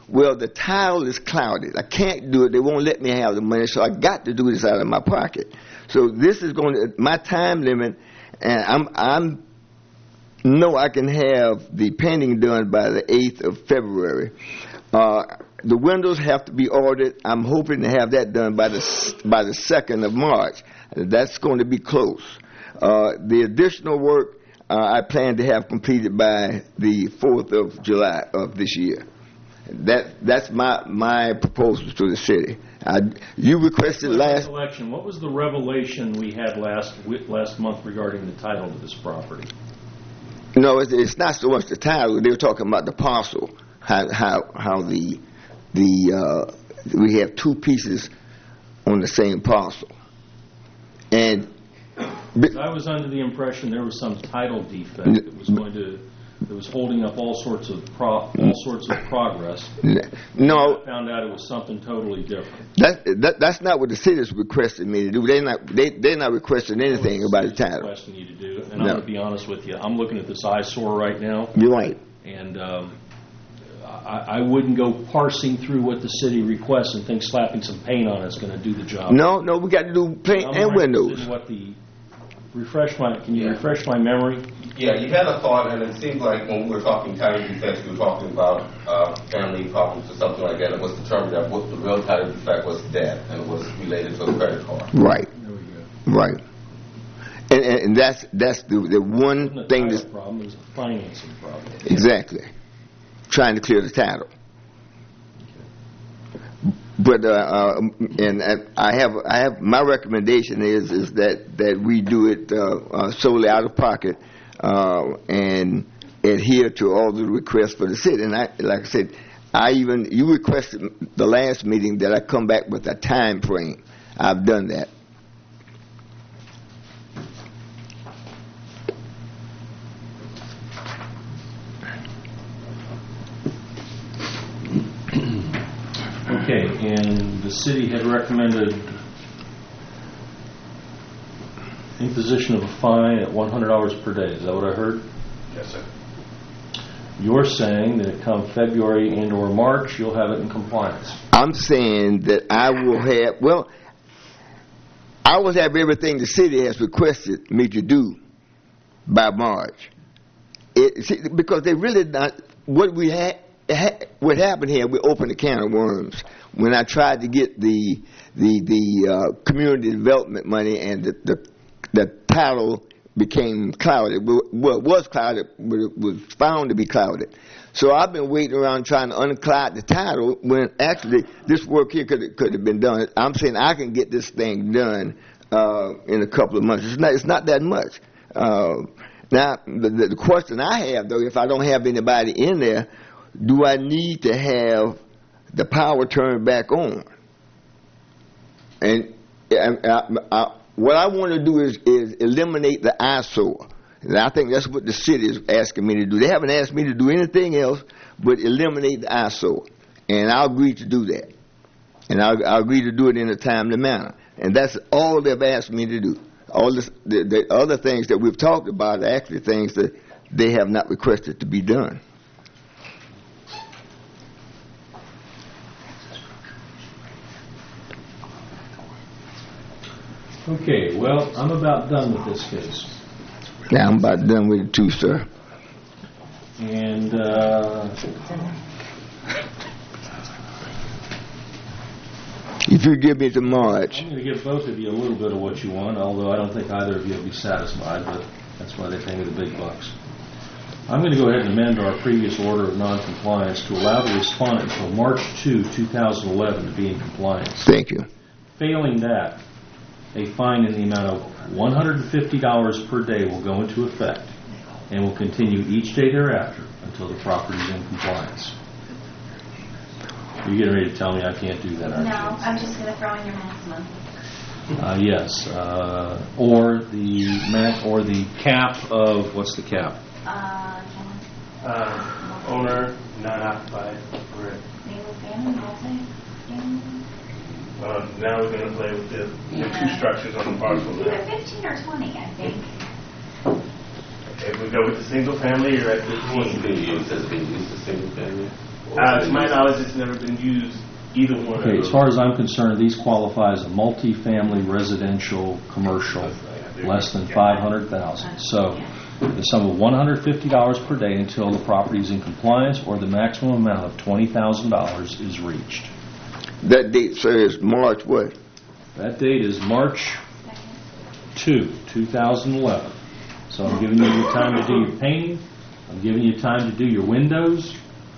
Speaker 11: well, the title is clouded. I can't do it. They won't let me have the money, so I got to do this out of my pocket. So this is going to my time limit, and I'm know I can have the painting done by the 8th of February. The windows have to be ordered. I'm hoping to have that done by the 2nd of March. That's going to be close. The additional work I plan to have completed by the 4th of July of this year. That's my proposal to the city. You requested last.
Speaker 1: Election. What was the revelation we had last month regarding the title to this property?
Speaker 11: No, it's not so much the title. They were talking about the parcel. How we have two pieces on the same parcel, and
Speaker 1: I was under the impression there was some title defect that was holding up all sorts of progress.
Speaker 11: No,
Speaker 1: I found out it was something totally different.
Speaker 11: That's not what the city's requested me to do. They're not requesting anything about the title.
Speaker 1: Requesting you to do, and I'm going to be honest with you. I'm looking at this eyesore right now.
Speaker 11: You're right.
Speaker 1: And I wouldn't go parsing through what the city requests and think slapping some paint on it's going to do the job.
Speaker 11: No, we got to do paint and windows.
Speaker 1: Can you refresh my memory?
Speaker 6: Yeah, you had a thought, and it seemed like when we were talking title defects, we were talking about family problems or something like that. It was determined that what the real title defect was debt, and it was related to a credit card.
Speaker 11: Right. There we go. Right. And that's the one thing.
Speaker 1: The problem is a financing problem.
Speaker 11: Exactly. Trying to clear the title. But and I have my recommendation is that we do it solely out of pocket and adhere to all the requests for the city. And like I said, you requested the last meeting that I come back with a time frame. I've done that.
Speaker 1: Okay, and the city had recommended imposition of a fine at $100 per day. Is that what I heard?
Speaker 3: Yes, sir.
Speaker 1: You're saying that come February and or March, you'll have it in compliance.
Speaker 11: I'm saying that I will have everything the city has requested me to do by March. Because they really not what we had. What happened here? We opened a can of worms when I tried to get the community development money, and the title became clouded. Well, it was clouded, but it was found to be clouded. So I've been waiting around trying to uncloud the title when actually this work here could have been done. I'm saying I can get this thing done in a couple of months. It's not that much. Now the question I have though, if I don't have anybody in there, do I need to have the power turned back on? And what I want to do is eliminate the eyesore. And I think that's what the city is asking me to do. They haven't asked me to do anything else but eliminate the eyesore. And I'll agree to do that. And I'll agree to do it in a timely manner. And that's all they've asked me to do. All this, the other things that we've talked about are actually things that they have not requested to be done.
Speaker 1: Okay, well, I'm about done with this case.
Speaker 11: Yeah, I'm about done with it too, sir.
Speaker 1: And
Speaker 11: if you give me to March,
Speaker 1: I'm going to give both of you a little bit of what you want, although I don't think either of you will be satisfied, but that's why they pay me the big bucks. I'm going to go ahead and amend our previous order of noncompliance to allow the respondent until March 2, 2011 to be in compliance.
Speaker 11: Thank you.
Speaker 1: Failing that, a fine in the amount of $150 per day will go into effect and will continue each day thereafter until the property is in compliance. You're getting ready to tell me I can't do that, aren't you?
Speaker 5: No, I'm just going to throw in your maximum.
Speaker 1: Yes, or the cap of, what's the cap?
Speaker 3: Owner, non-occupied, correct.
Speaker 5: Single family, multi-family?
Speaker 3: Now we're going to play with the two structures on the parcel.
Speaker 5: Either 15 or 20, I think.
Speaker 3: If we go with the single family, you're at 15.
Speaker 6: What's being used as being used as single family?
Speaker 3: To my knowledge, it's never been used, either one of
Speaker 1: Okay,
Speaker 3: those.
Speaker 1: as far as I'm concerned, these qualify as a multifamily residential commercial, less than 500,000. So the sum of $150 per day until the property is in compliance or the maximum amount of $20,000 is reached.
Speaker 11: That date says March what?
Speaker 1: That date is March 2, 2011. So I'm giving you your time to do your painting. I'm giving you time to do your windows.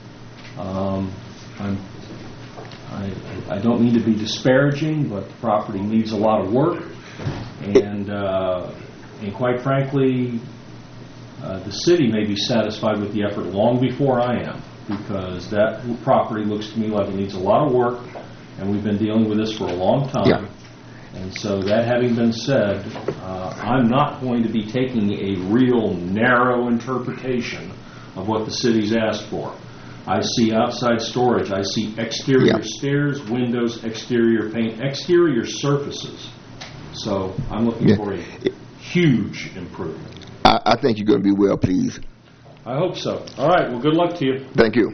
Speaker 1: I don't mean to be disparaging, but the property needs a lot of work. And quite frankly, the city may be satisfied with the effort long before I am, because that property looks to me like it needs a lot of work, and we've been dealing with this for a long time.
Speaker 11: Yeah.
Speaker 1: And so that having been said, I'm not going to be taking a real narrow interpretation of what the city's asked for. I see outside storage, I see exterior stairs, windows, exterior paint, exterior surfaces. So I'm looking for a huge improvement.
Speaker 11: I think you're going to be well pleased.
Speaker 1: I hope so. All right, well, good luck to you.
Speaker 11: Thank you.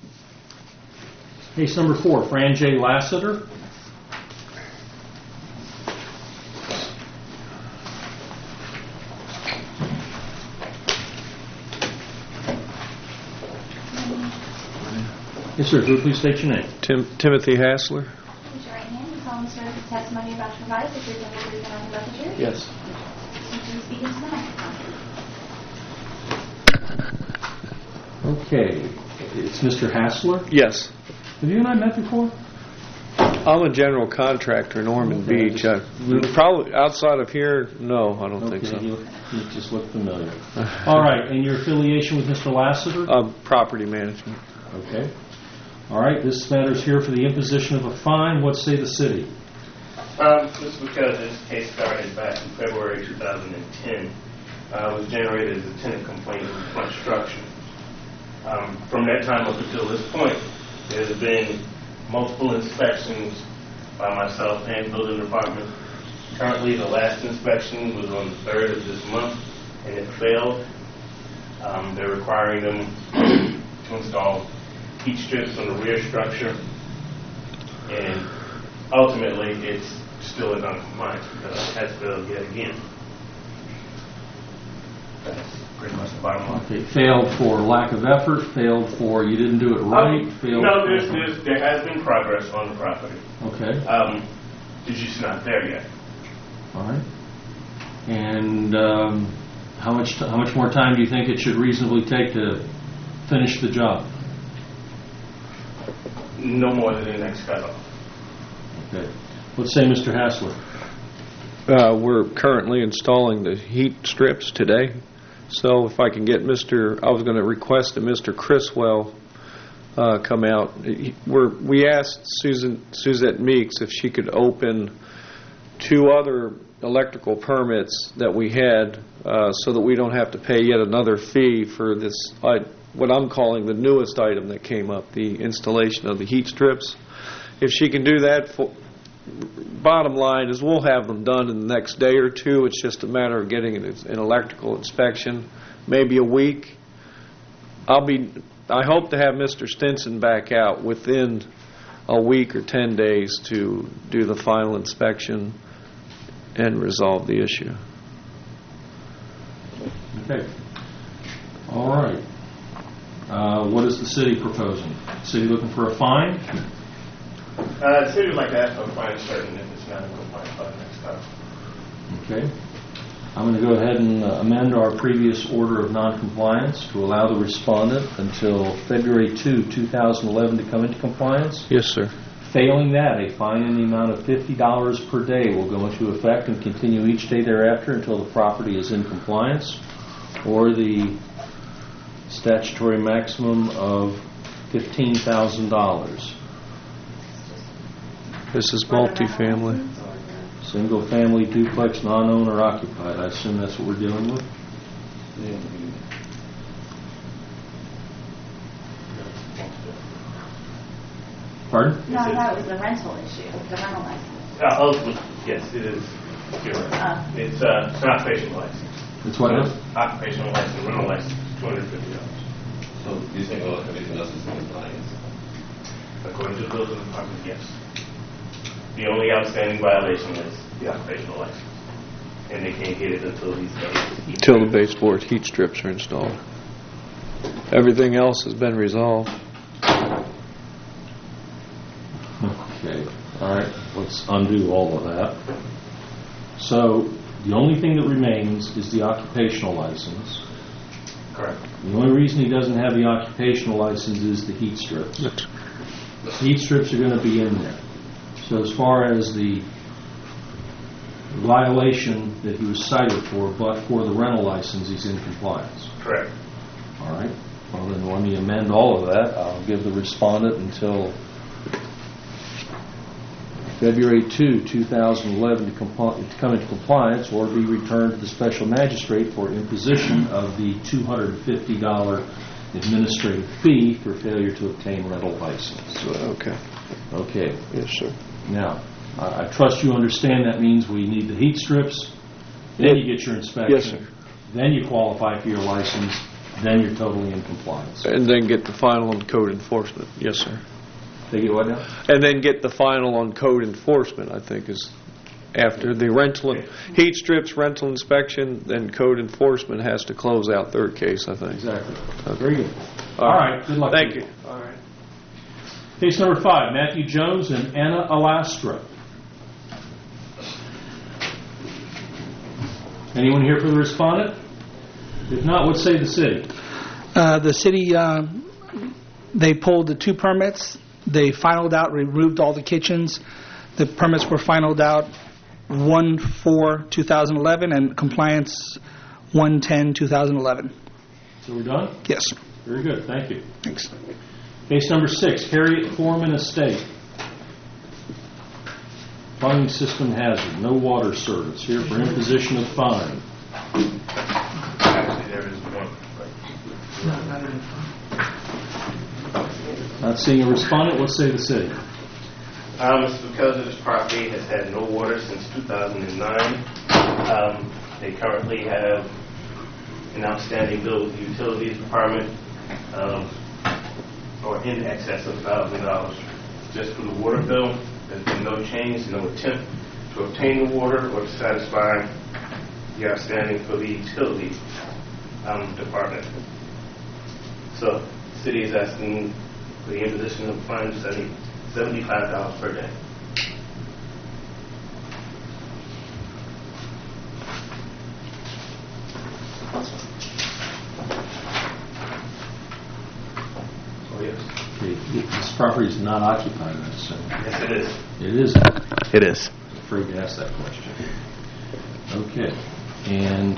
Speaker 1: Case number 4, Fran J. Lassiter. Yes, sir. Who please state your name?
Speaker 12: Timothy Hassler.
Speaker 2: Raise your right hand. You solemnly swear that the testimony you're about to provide is the truth and the whole truth and nothing but the truth?
Speaker 12: Yes.
Speaker 2: Would you speak into the microphone?
Speaker 1: Okay. It's Mr. Hassler.
Speaker 12: Yes.
Speaker 1: Have you and I met before?
Speaker 12: I'm a general contractor in Ormond Beach. Probably outside of here, no, I don't think so.
Speaker 1: You just look familiar. All right. And your affiliation with Mr. Lassiter?
Speaker 12: Property management.
Speaker 1: Okay. All right. This matter's here for the imposition of a fine. What say the city?
Speaker 3: This is because this case started back in February 2010. It was generated as a tenant complaint of construction. From that time up until this point, there's been multiple inspections by myself and building department. Currently, the last inspection was on the 3rd of this month, and it failed. They're requiring them to install heat strips on the rear structure, and ultimately, it's still in non-compliance because it has failed yet again. That's pretty much the bottom line.
Speaker 1: Okay. Failed for lack of effort. Failed for you didn't do it right. Failed.
Speaker 3: No, there has been progress on the property.
Speaker 1: Okay.
Speaker 3: It's just not there yet.
Speaker 1: All right. And how much more time do you think it should reasonably take to finish the job?
Speaker 3: No more than the next cutoff.
Speaker 1: Okay. Let's say Mr. Hassler.
Speaker 12: We're currently installing the heat strips today. So if I can get I was going to request that Mr. Criswell come out. We asked Suzette Meeks if she could open 2 other electrical permits that we had so that we don't have to pay yet another fee for this, what I'm calling the newest item that came up, the installation of the heat strips. If she can do that, bottom line is we'll have them done in the next day or 2. It's just a matter of getting an electrical inspection, maybe a week. I hope to have Mr. Stinson back out within a week or 10 days to do the final inspection and resolve the issue.
Speaker 1: Okay. All right. What is the city proposing? City looking for a fine?
Speaker 3: The city would like to ask for a fine certain if it's not in compliance by the next time.
Speaker 1: Okay. I'm going to go ahead and amend our previous order of noncompliance to allow the respondent until February 2, 2011 to come into compliance.
Speaker 12: Yes, sir.
Speaker 1: Failing that, a fine in the amount of $50 per day will go into effect and continue each day thereafter until the property is in compliance, or the statutory maximum of $15,000.
Speaker 12: This is multifamily.
Speaker 1: Single family, duplex, non-owner occupied. I assume that's what we're dealing with? Pardon?
Speaker 5: No, that was the rental issue, the rental license.
Speaker 3: Yes, it is. You're right. It's an occupational license.
Speaker 1: It's what?
Speaker 3: Occupational license, rental license, $250.
Speaker 6: So You're saying everything else is in compliance?
Speaker 3: According to the building department, yes. The only outstanding violation is the occupational license. And they can't get it until he's done.
Speaker 12: Until the baseboard heat strips are installed. Everything else has been resolved.
Speaker 1: Okay, all right, let's undo all of that. So the only thing that remains is the occupational license.
Speaker 3: Correct.
Speaker 1: The only reason he doesn't have the occupational license is the heat strips. The heat strips are going to be in there. So as far as the violation that he was cited for, but for the rental license, he's in compliance.
Speaker 3: Correct.
Speaker 1: All right. Well, then let me amend all of that. I'll give the respondent until February 2, 2011 to come into compliance or be returned to the special magistrate for imposition of the $250 administrative fee for failure to obtain rental license.
Speaker 12: Okay.
Speaker 1: Okay.
Speaker 12: Yes, sir.
Speaker 1: Now, I trust you understand that means we need the heat strips, then you get your inspection,
Speaker 12: Yes, sir.
Speaker 1: then you qualify for your license, then you're totally in compliance.
Speaker 12: And then get the final on code enforcement. Yes, sir.
Speaker 1: They get what now?
Speaker 12: And then get the final on code enforcement, I think, is after the rental, heat strips, rental inspection, then code enforcement has to close out third case, I think.
Speaker 1: Exactly. Very good. All right. Good luck.
Speaker 12: Thank
Speaker 1: to
Speaker 12: you. All right.
Speaker 1: Case number 5, Matthew Jones and Anna Alastra. Anyone here for the respondent? If not, what say the city?
Speaker 13: The city, they pulled the 2 permits. They finaled out, removed all the kitchens. The permits were finaled out 1/4/2011 and compliance 1/10/2011.
Speaker 1: So we're done?
Speaker 13: Yes.
Speaker 1: Very good. Thank you.
Speaker 13: Thanks.
Speaker 1: Case number 6, Harriet Foreman Estate. Plumbing system hazard, no water service. Here for imposition of fine.
Speaker 3: Actually, there is one.
Speaker 1: Not seeing a respondent, what say the city?
Speaker 3: It's because of this property has had no water since 2009. They currently have an outstanding bill with the utilities department or in excess of $1,000 just for the water bill. There's been no change, no attempt to obtain the water or to satisfy the outstanding for the utility department. So the city is asking for the imposition of fines of $75 per day. Oh, yes.
Speaker 1: This property is not occupied, I assume.
Speaker 3: Yes, it is.
Speaker 1: It is.
Speaker 3: It is.
Speaker 1: I'm afraid to ask that question. Okay. And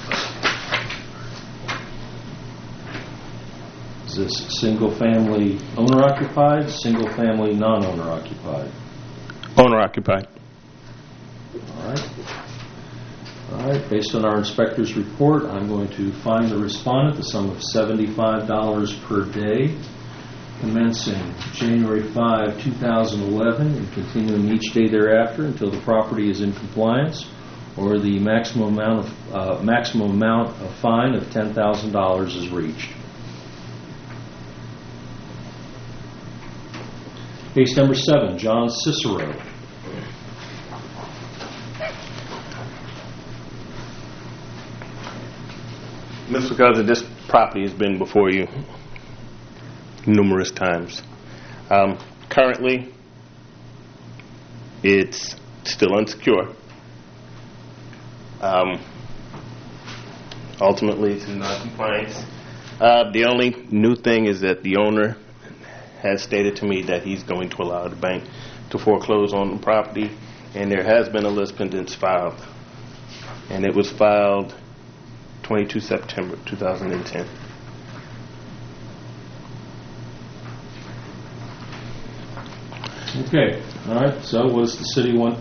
Speaker 1: is this single-family owner-occupied, single-family non-owner-occupied?
Speaker 3: Owner-occupied.
Speaker 1: All right. All right. Based on our inspector's report, I'm going to fine the respondent the sum of $75 per day, commencing January 5, 2011, and continuing each day thereafter until the property is in compliance, or the maximum amount of fine of $10,000 is reached. Case number 7, John Cicero.
Speaker 3: Mr. Gaza, this property has been before you numerous times. Currently, it's still unsecure. Ultimately, it's in non-compliance. The only new thing is that the owner has stated to me that he's going to allow the bank to foreclose on the property, and there has been a lis pendens filed, and it was filed 22 September 2010.
Speaker 1: Okay. All right. So what does the city want?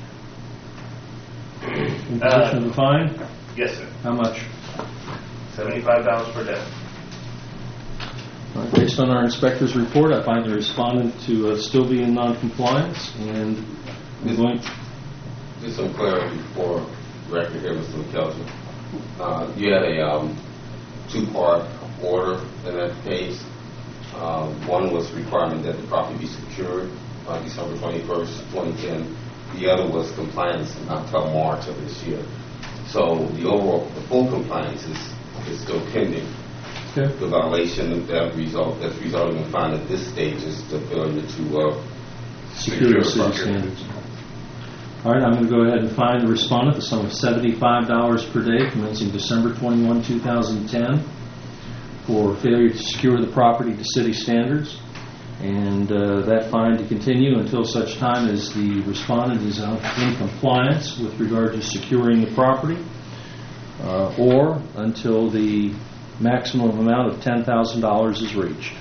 Speaker 1: Imposition of the fine?
Speaker 3: Yes, sir.
Speaker 1: How much?
Speaker 3: $75 per day.
Speaker 1: All right, based on our inspector's report, I find the respondent to still be in non-compliance, and we're going...
Speaker 6: Just some clarity for record here, Mr. McKelton. You had a 2-part order in that case. One was requirement that the property be secured by December 21st, 2010. The other was compliance until March of this year. So the full compliance is still pending.
Speaker 1: Okay.
Speaker 6: The violation that's resulting in fine at this stage is the failure to
Speaker 1: Secure
Speaker 6: the
Speaker 1: city
Speaker 6: property.
Speaker 1: standards. All right, I'm going to go ahead and fine the respondent the sum of $75 per day commencing December 21, 2010 for failure to secure the property to city standards, and that fine to continue until such time as the respondent is in compliance with regard to securing the property or until the maximum amount of $10,000 is reached.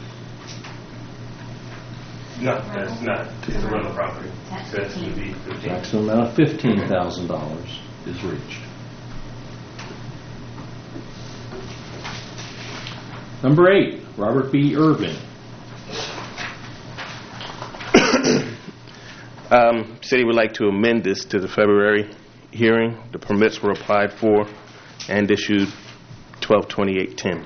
Speaker 3: No, that's not. It's a rental property. So that's going to be 15.
Speaker 1: Maximum amount of $15,000 is reached. Number 8, Robert B. Irving.
Speaker 3: City would like to amend this to the February hearing. The permits were applied for and issued 12/28/10.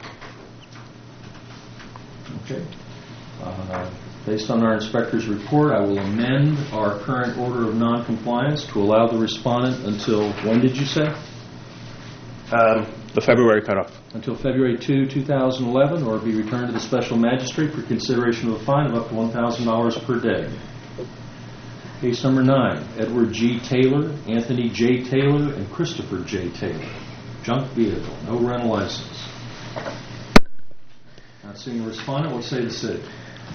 Speaker 1: Okay. Based on our inspector's report, I will amend our current order of noncompliance to allow the respondent until, when did you say?
Speaker 3: The February cutoff.
Speaker 1: Until February 2, 2011, or be returned to the special magistrate for consideration of a fine of up to $1,000 per day. Case number 9, Edward G. Taylor, Anthony J. Taylor, and Christopher J. Taylor. Junk vehicle, no rental license. Not seeing a respondent, what say the city?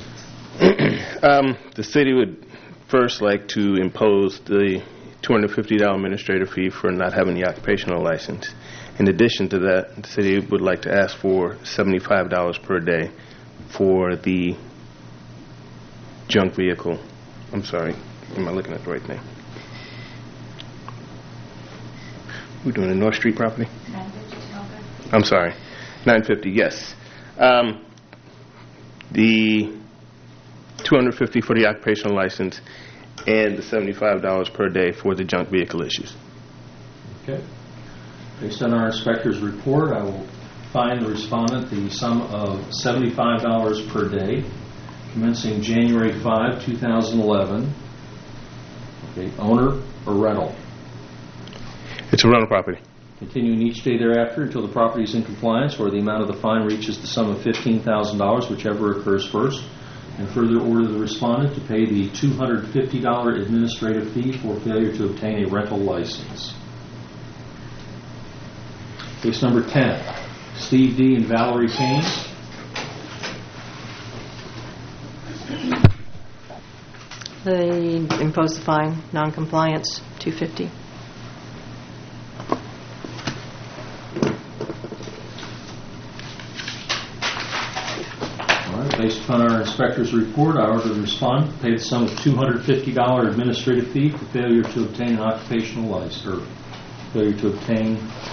Speaker 3: The city would first like to impose the $250 administrative fee for not having the occupational license. In addition to that, the city would like to ask for $75 per day for the junk vehicle. I'm sorry, am I looking at the right thing? We're doing the North Street property? 950. I'm sorry, 950. Yes. The $250 for the occupational license and the $75 per day for the junk vehicle issues.
Speaker 1: Okay. Based on our inspector's report, I will fine the respondent the sum of $75 per day commencing January 5, 2011. Okay. Owner or rental?
Speaker 3: It's a rental property.
Speaker 1: Continuing each day thereafter until the property is in compliance or the amount of the fine reaches the sum of $15,000, whichever occurs first, and further order the respondent to pay the $250 administrative fee for failure to obtain a rental license. Case number 10, Steve D. and Valerie Kane.
Speaker 14: They impose the fine, non-compliance, $250.
Speaker 1: Based upon our inspector's report, I order the respondent to pay the sum of $250 administrative fee for failure to obtain an occupational license, or failure to obtain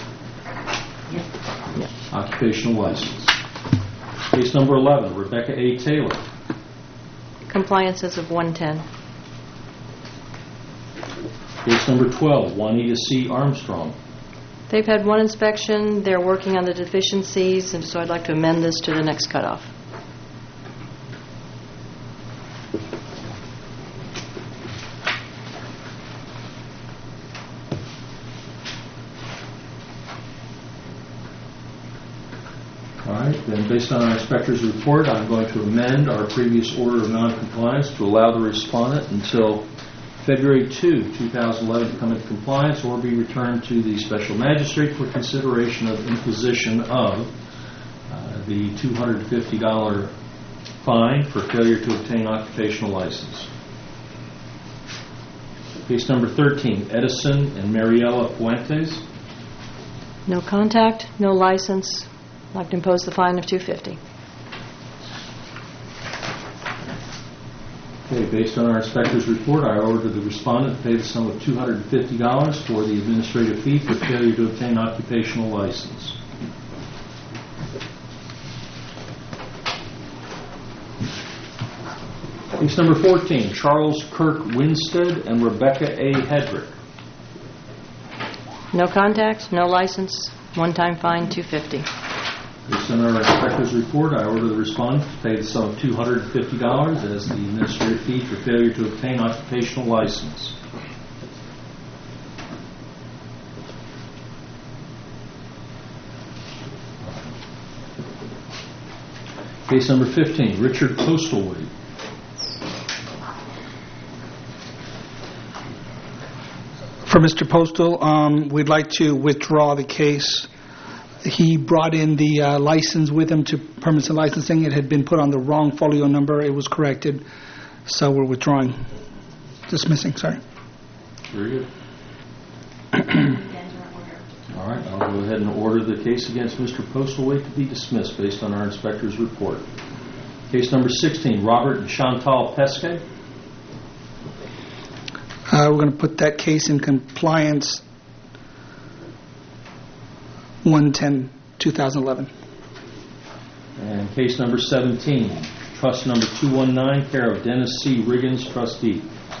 Speaker 1: occupational license. Case number 11, Rebecca A. Taylor.
Speaker 14: Compliance as of 110.
Speaker 1: Case number 12, Juanita C. Armstrong.
Speaker 14: They've had one inspection. They're working on the deficiencies, and so I'd like to amend this to the next cutoff.
Speaker 1: Then, based on our inspector's report, I'm going to amend our previous order of noncompliance to allow the respondent until February 2, 2011 to come into compliance or be returned to the special magistrate for consideration of imposition of the $250 fine for failure to obtain occupational license. Case number 13, Edison and Mariela Fuentes.
Speaker 14: No contact, no license. I'd like to impose the fine of $250.
Speaker 1: Okay, based on our inspector's report, I order the respondent to pay the sum of $250 for the administrative fee for failure to obtain occupational license. Case number 14, Charles Kirk Winstead and Rebecca A. Hedrick.
Speaker 14: No contact, no license, one-time fine, $250.
Speaker 1: Based on our inspector's report, I order the respondent to pay the sum of $250 as the administrative fee for failure to obtain occupational license. Case number 15, Richard Postleway.
Speaker 13: For Mr. Postal, we'd like to withdraw the case. He brought in the license with him to permits and licensing. It had been put on the wrong folio number. It was corrected. So we're withdrawing. Dismissing, sorry.
Speaker 1: Very good. All right, I'll go ahead and order the case against Mr. Postleway to be dismissed based on our inspector's report. Case number 16, Robert and Chantal Pesquet.
Speaker 13: We're going to put that case in compliance 1/10/2011.
Speaker 1: And case number 17, trust number 219, care of Dennis C. Riggins, trustee.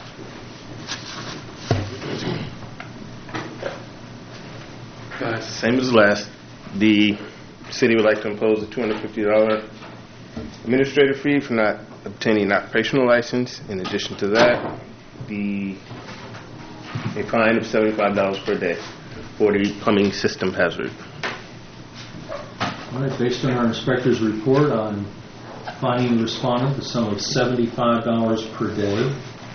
Speaker 3: Same as last. The city would like to impose a $250 administrative fee for not obtaining an occupational license. In addition to that, a fine of $75 per day for the plumbing system hazard.
Speaker 1: All right, based on our inspector's report on fining the respondent the sum of $75 per day,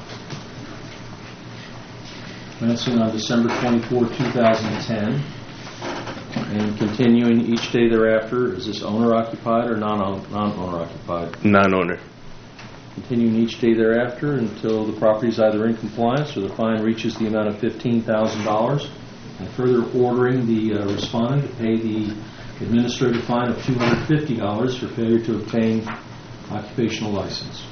Speaker 1: commencing on December 24, 2010, and continuing each day thereafter. Is this owner-occupied or non-owner-occupied?
Speaker 3: Non-owner.
Speaker 1: Continuing each day thereafter until the property is either in compliance or the fine reaches the amount of $15,000, and further ordering the respondent to pay the administrative fine of $250 for failure to obtain occupational license.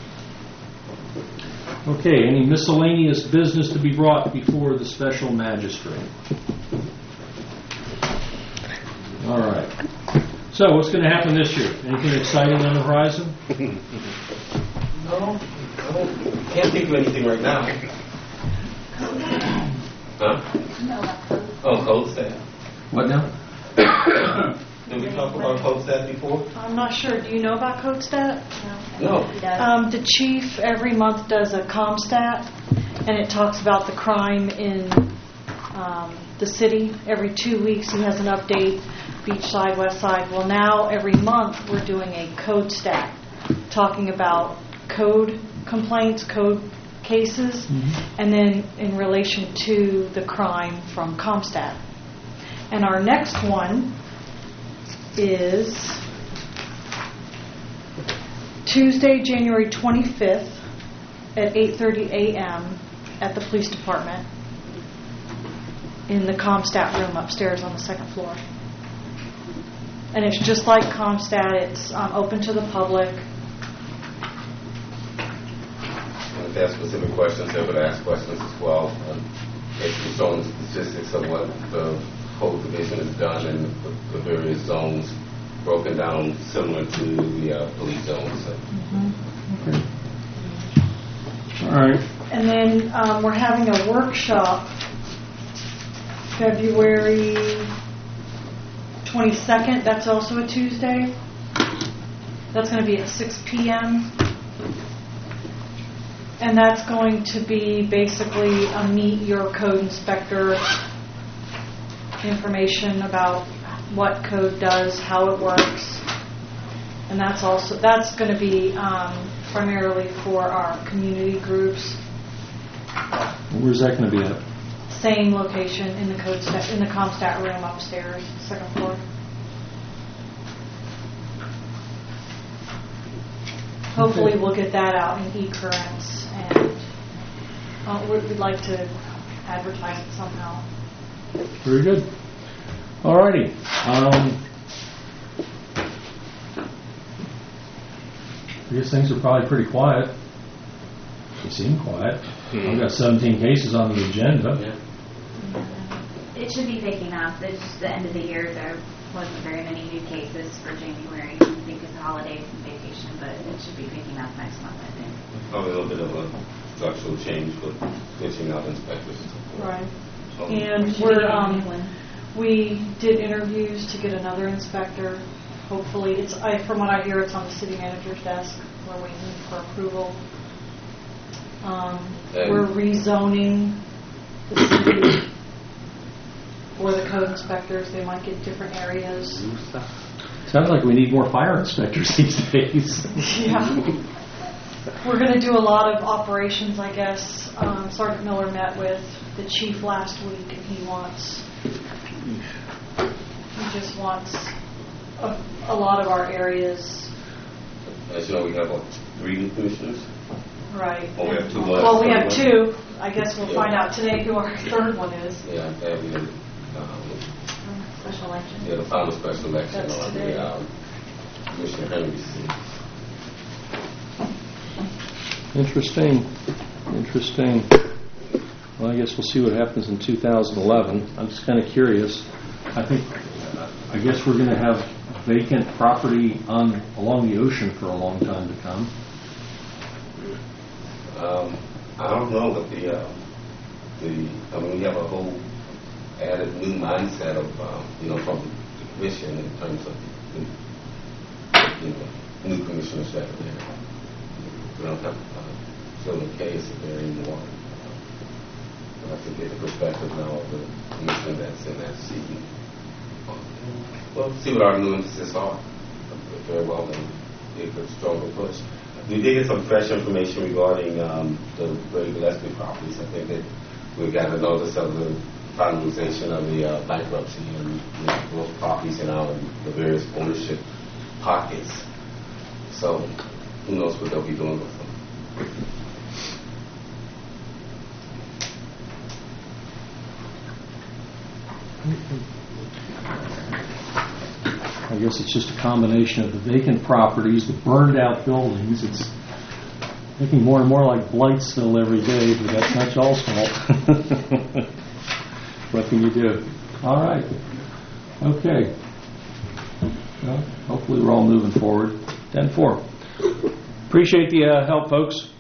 Speaker 1: Okay, any miscellaneous business to be brought before the special magistrate? All right. So, what's going to happen this year? Anything exciting on the horizon?
Speaker 6: No, I can't think of anything right now. Huh? Oh, code staff.
Speaker 1: What now?
Speaker 6: Did we talk about code staff before?
Speaker 15: I'm not sure. Do you know about CodeStat?
Speaker 6: No.
Speaker 15: The chief every month does a ComStat, and it talks about the crime in the city. Every 2 weeks he has an update, beach side, west side. Well, now every month we're doing a CodeStat, talking about code complaints, code cases, and then in relation to the crime from ComStat. And our next one is Tuesday, January 25th at 8:30 a.m. at the police department in the ComStat room upstairs on the second floor. And it's just like ComStat. It's open to the public.
Speaker 6: If they have specific questions, they would ask questions as well. Basically showing statistics of what the code division has done in the various zones, broken down similar to the police zones.
Speaker 1: Okay. All right.
Speaker 15: And then we're having a workshop February 22nd. That's also a Tuesday. That's going to be at 6 p.m. And that's going to be basically a meet your code inspector information about what code does, how it works. And that's going to be primarily for our community groups.
Speaker 1: Where's that going to be at?
Speaker 15: Same location in the ComStat room upstairs, second floor. Hopefully we'll get that out in e-currents, and we'd like to advertise it somehow.
Speaker 1: Very good. All righty. I guess things are probably pretty quiet. They seem quiet. I've got 17 cases on the agenda.
Speaker 5: It should be picking up. It's just the end of the year. There wasn't very many new cases for January because of holidays and vacation, but it should be picking up next month, I think.
Speaker 6: Probably a little bit of a structural change with switching out inspectors.
Speaker 15: Right. And we did interviews to get another inspector. hopefully, from what I hear, it's on the city manager's desk. We're waiting for approval. We're rezoning the city for the code inspectors. They might get different areas.
Speaker 1: Sounds like we need more fire inspectors these days.
Speaker 15: Yeah. We're going to do a lot of operations, I guess. Sergeant Miller met with the chief last week, and he just wants a lot of our areas.
Speaker 6: As you know, we have 3 new commissioners.
Speaker 15: Right.
Speaker 6: Well, we have 2 left.
Speaker 15: Well, we have 2. I guess we'll find out today who our third one is.
Speaker 6: Yeah, and we have
Speaker 5: Special election.
Speaker 6: the final special election
Speaker 15: That's
Speaker 6: on
Speaker 15: today.
Speaker 6: the Commissioner Henry's seat.
Speaker 1: Interesting. Well, I guess we'll see what happens in 2011. I'm just kind of curious. I guess we're going to have vacant property along the ocean for a long time to come.
Speaker 6: I don't know, but we have a whole added new mindset of, from the commission in terms of new commissioners that are there. We don't have Phil and Case there anymore. We'll have to get the perspective now of the commissioner that's in that seat. Well, see what our new emphasis are. Very well, and give a stronger push. We did get some fresh information regarding the Grady Gillespie properties. I think that we got a notice of the finalization of the bankruptcy and those properties and the various ownership pockets. So who knows what they'll be doing with them.
Speaker 1: I guess it's just a combination of the vacant properties, the burned out buildings. It's looking more and more like Blightsville every day, but that's not y'all's fault. What can you do? All right. Okay. Well, hopefully we're all moving forward. 10-4. Appreciate the help, folks.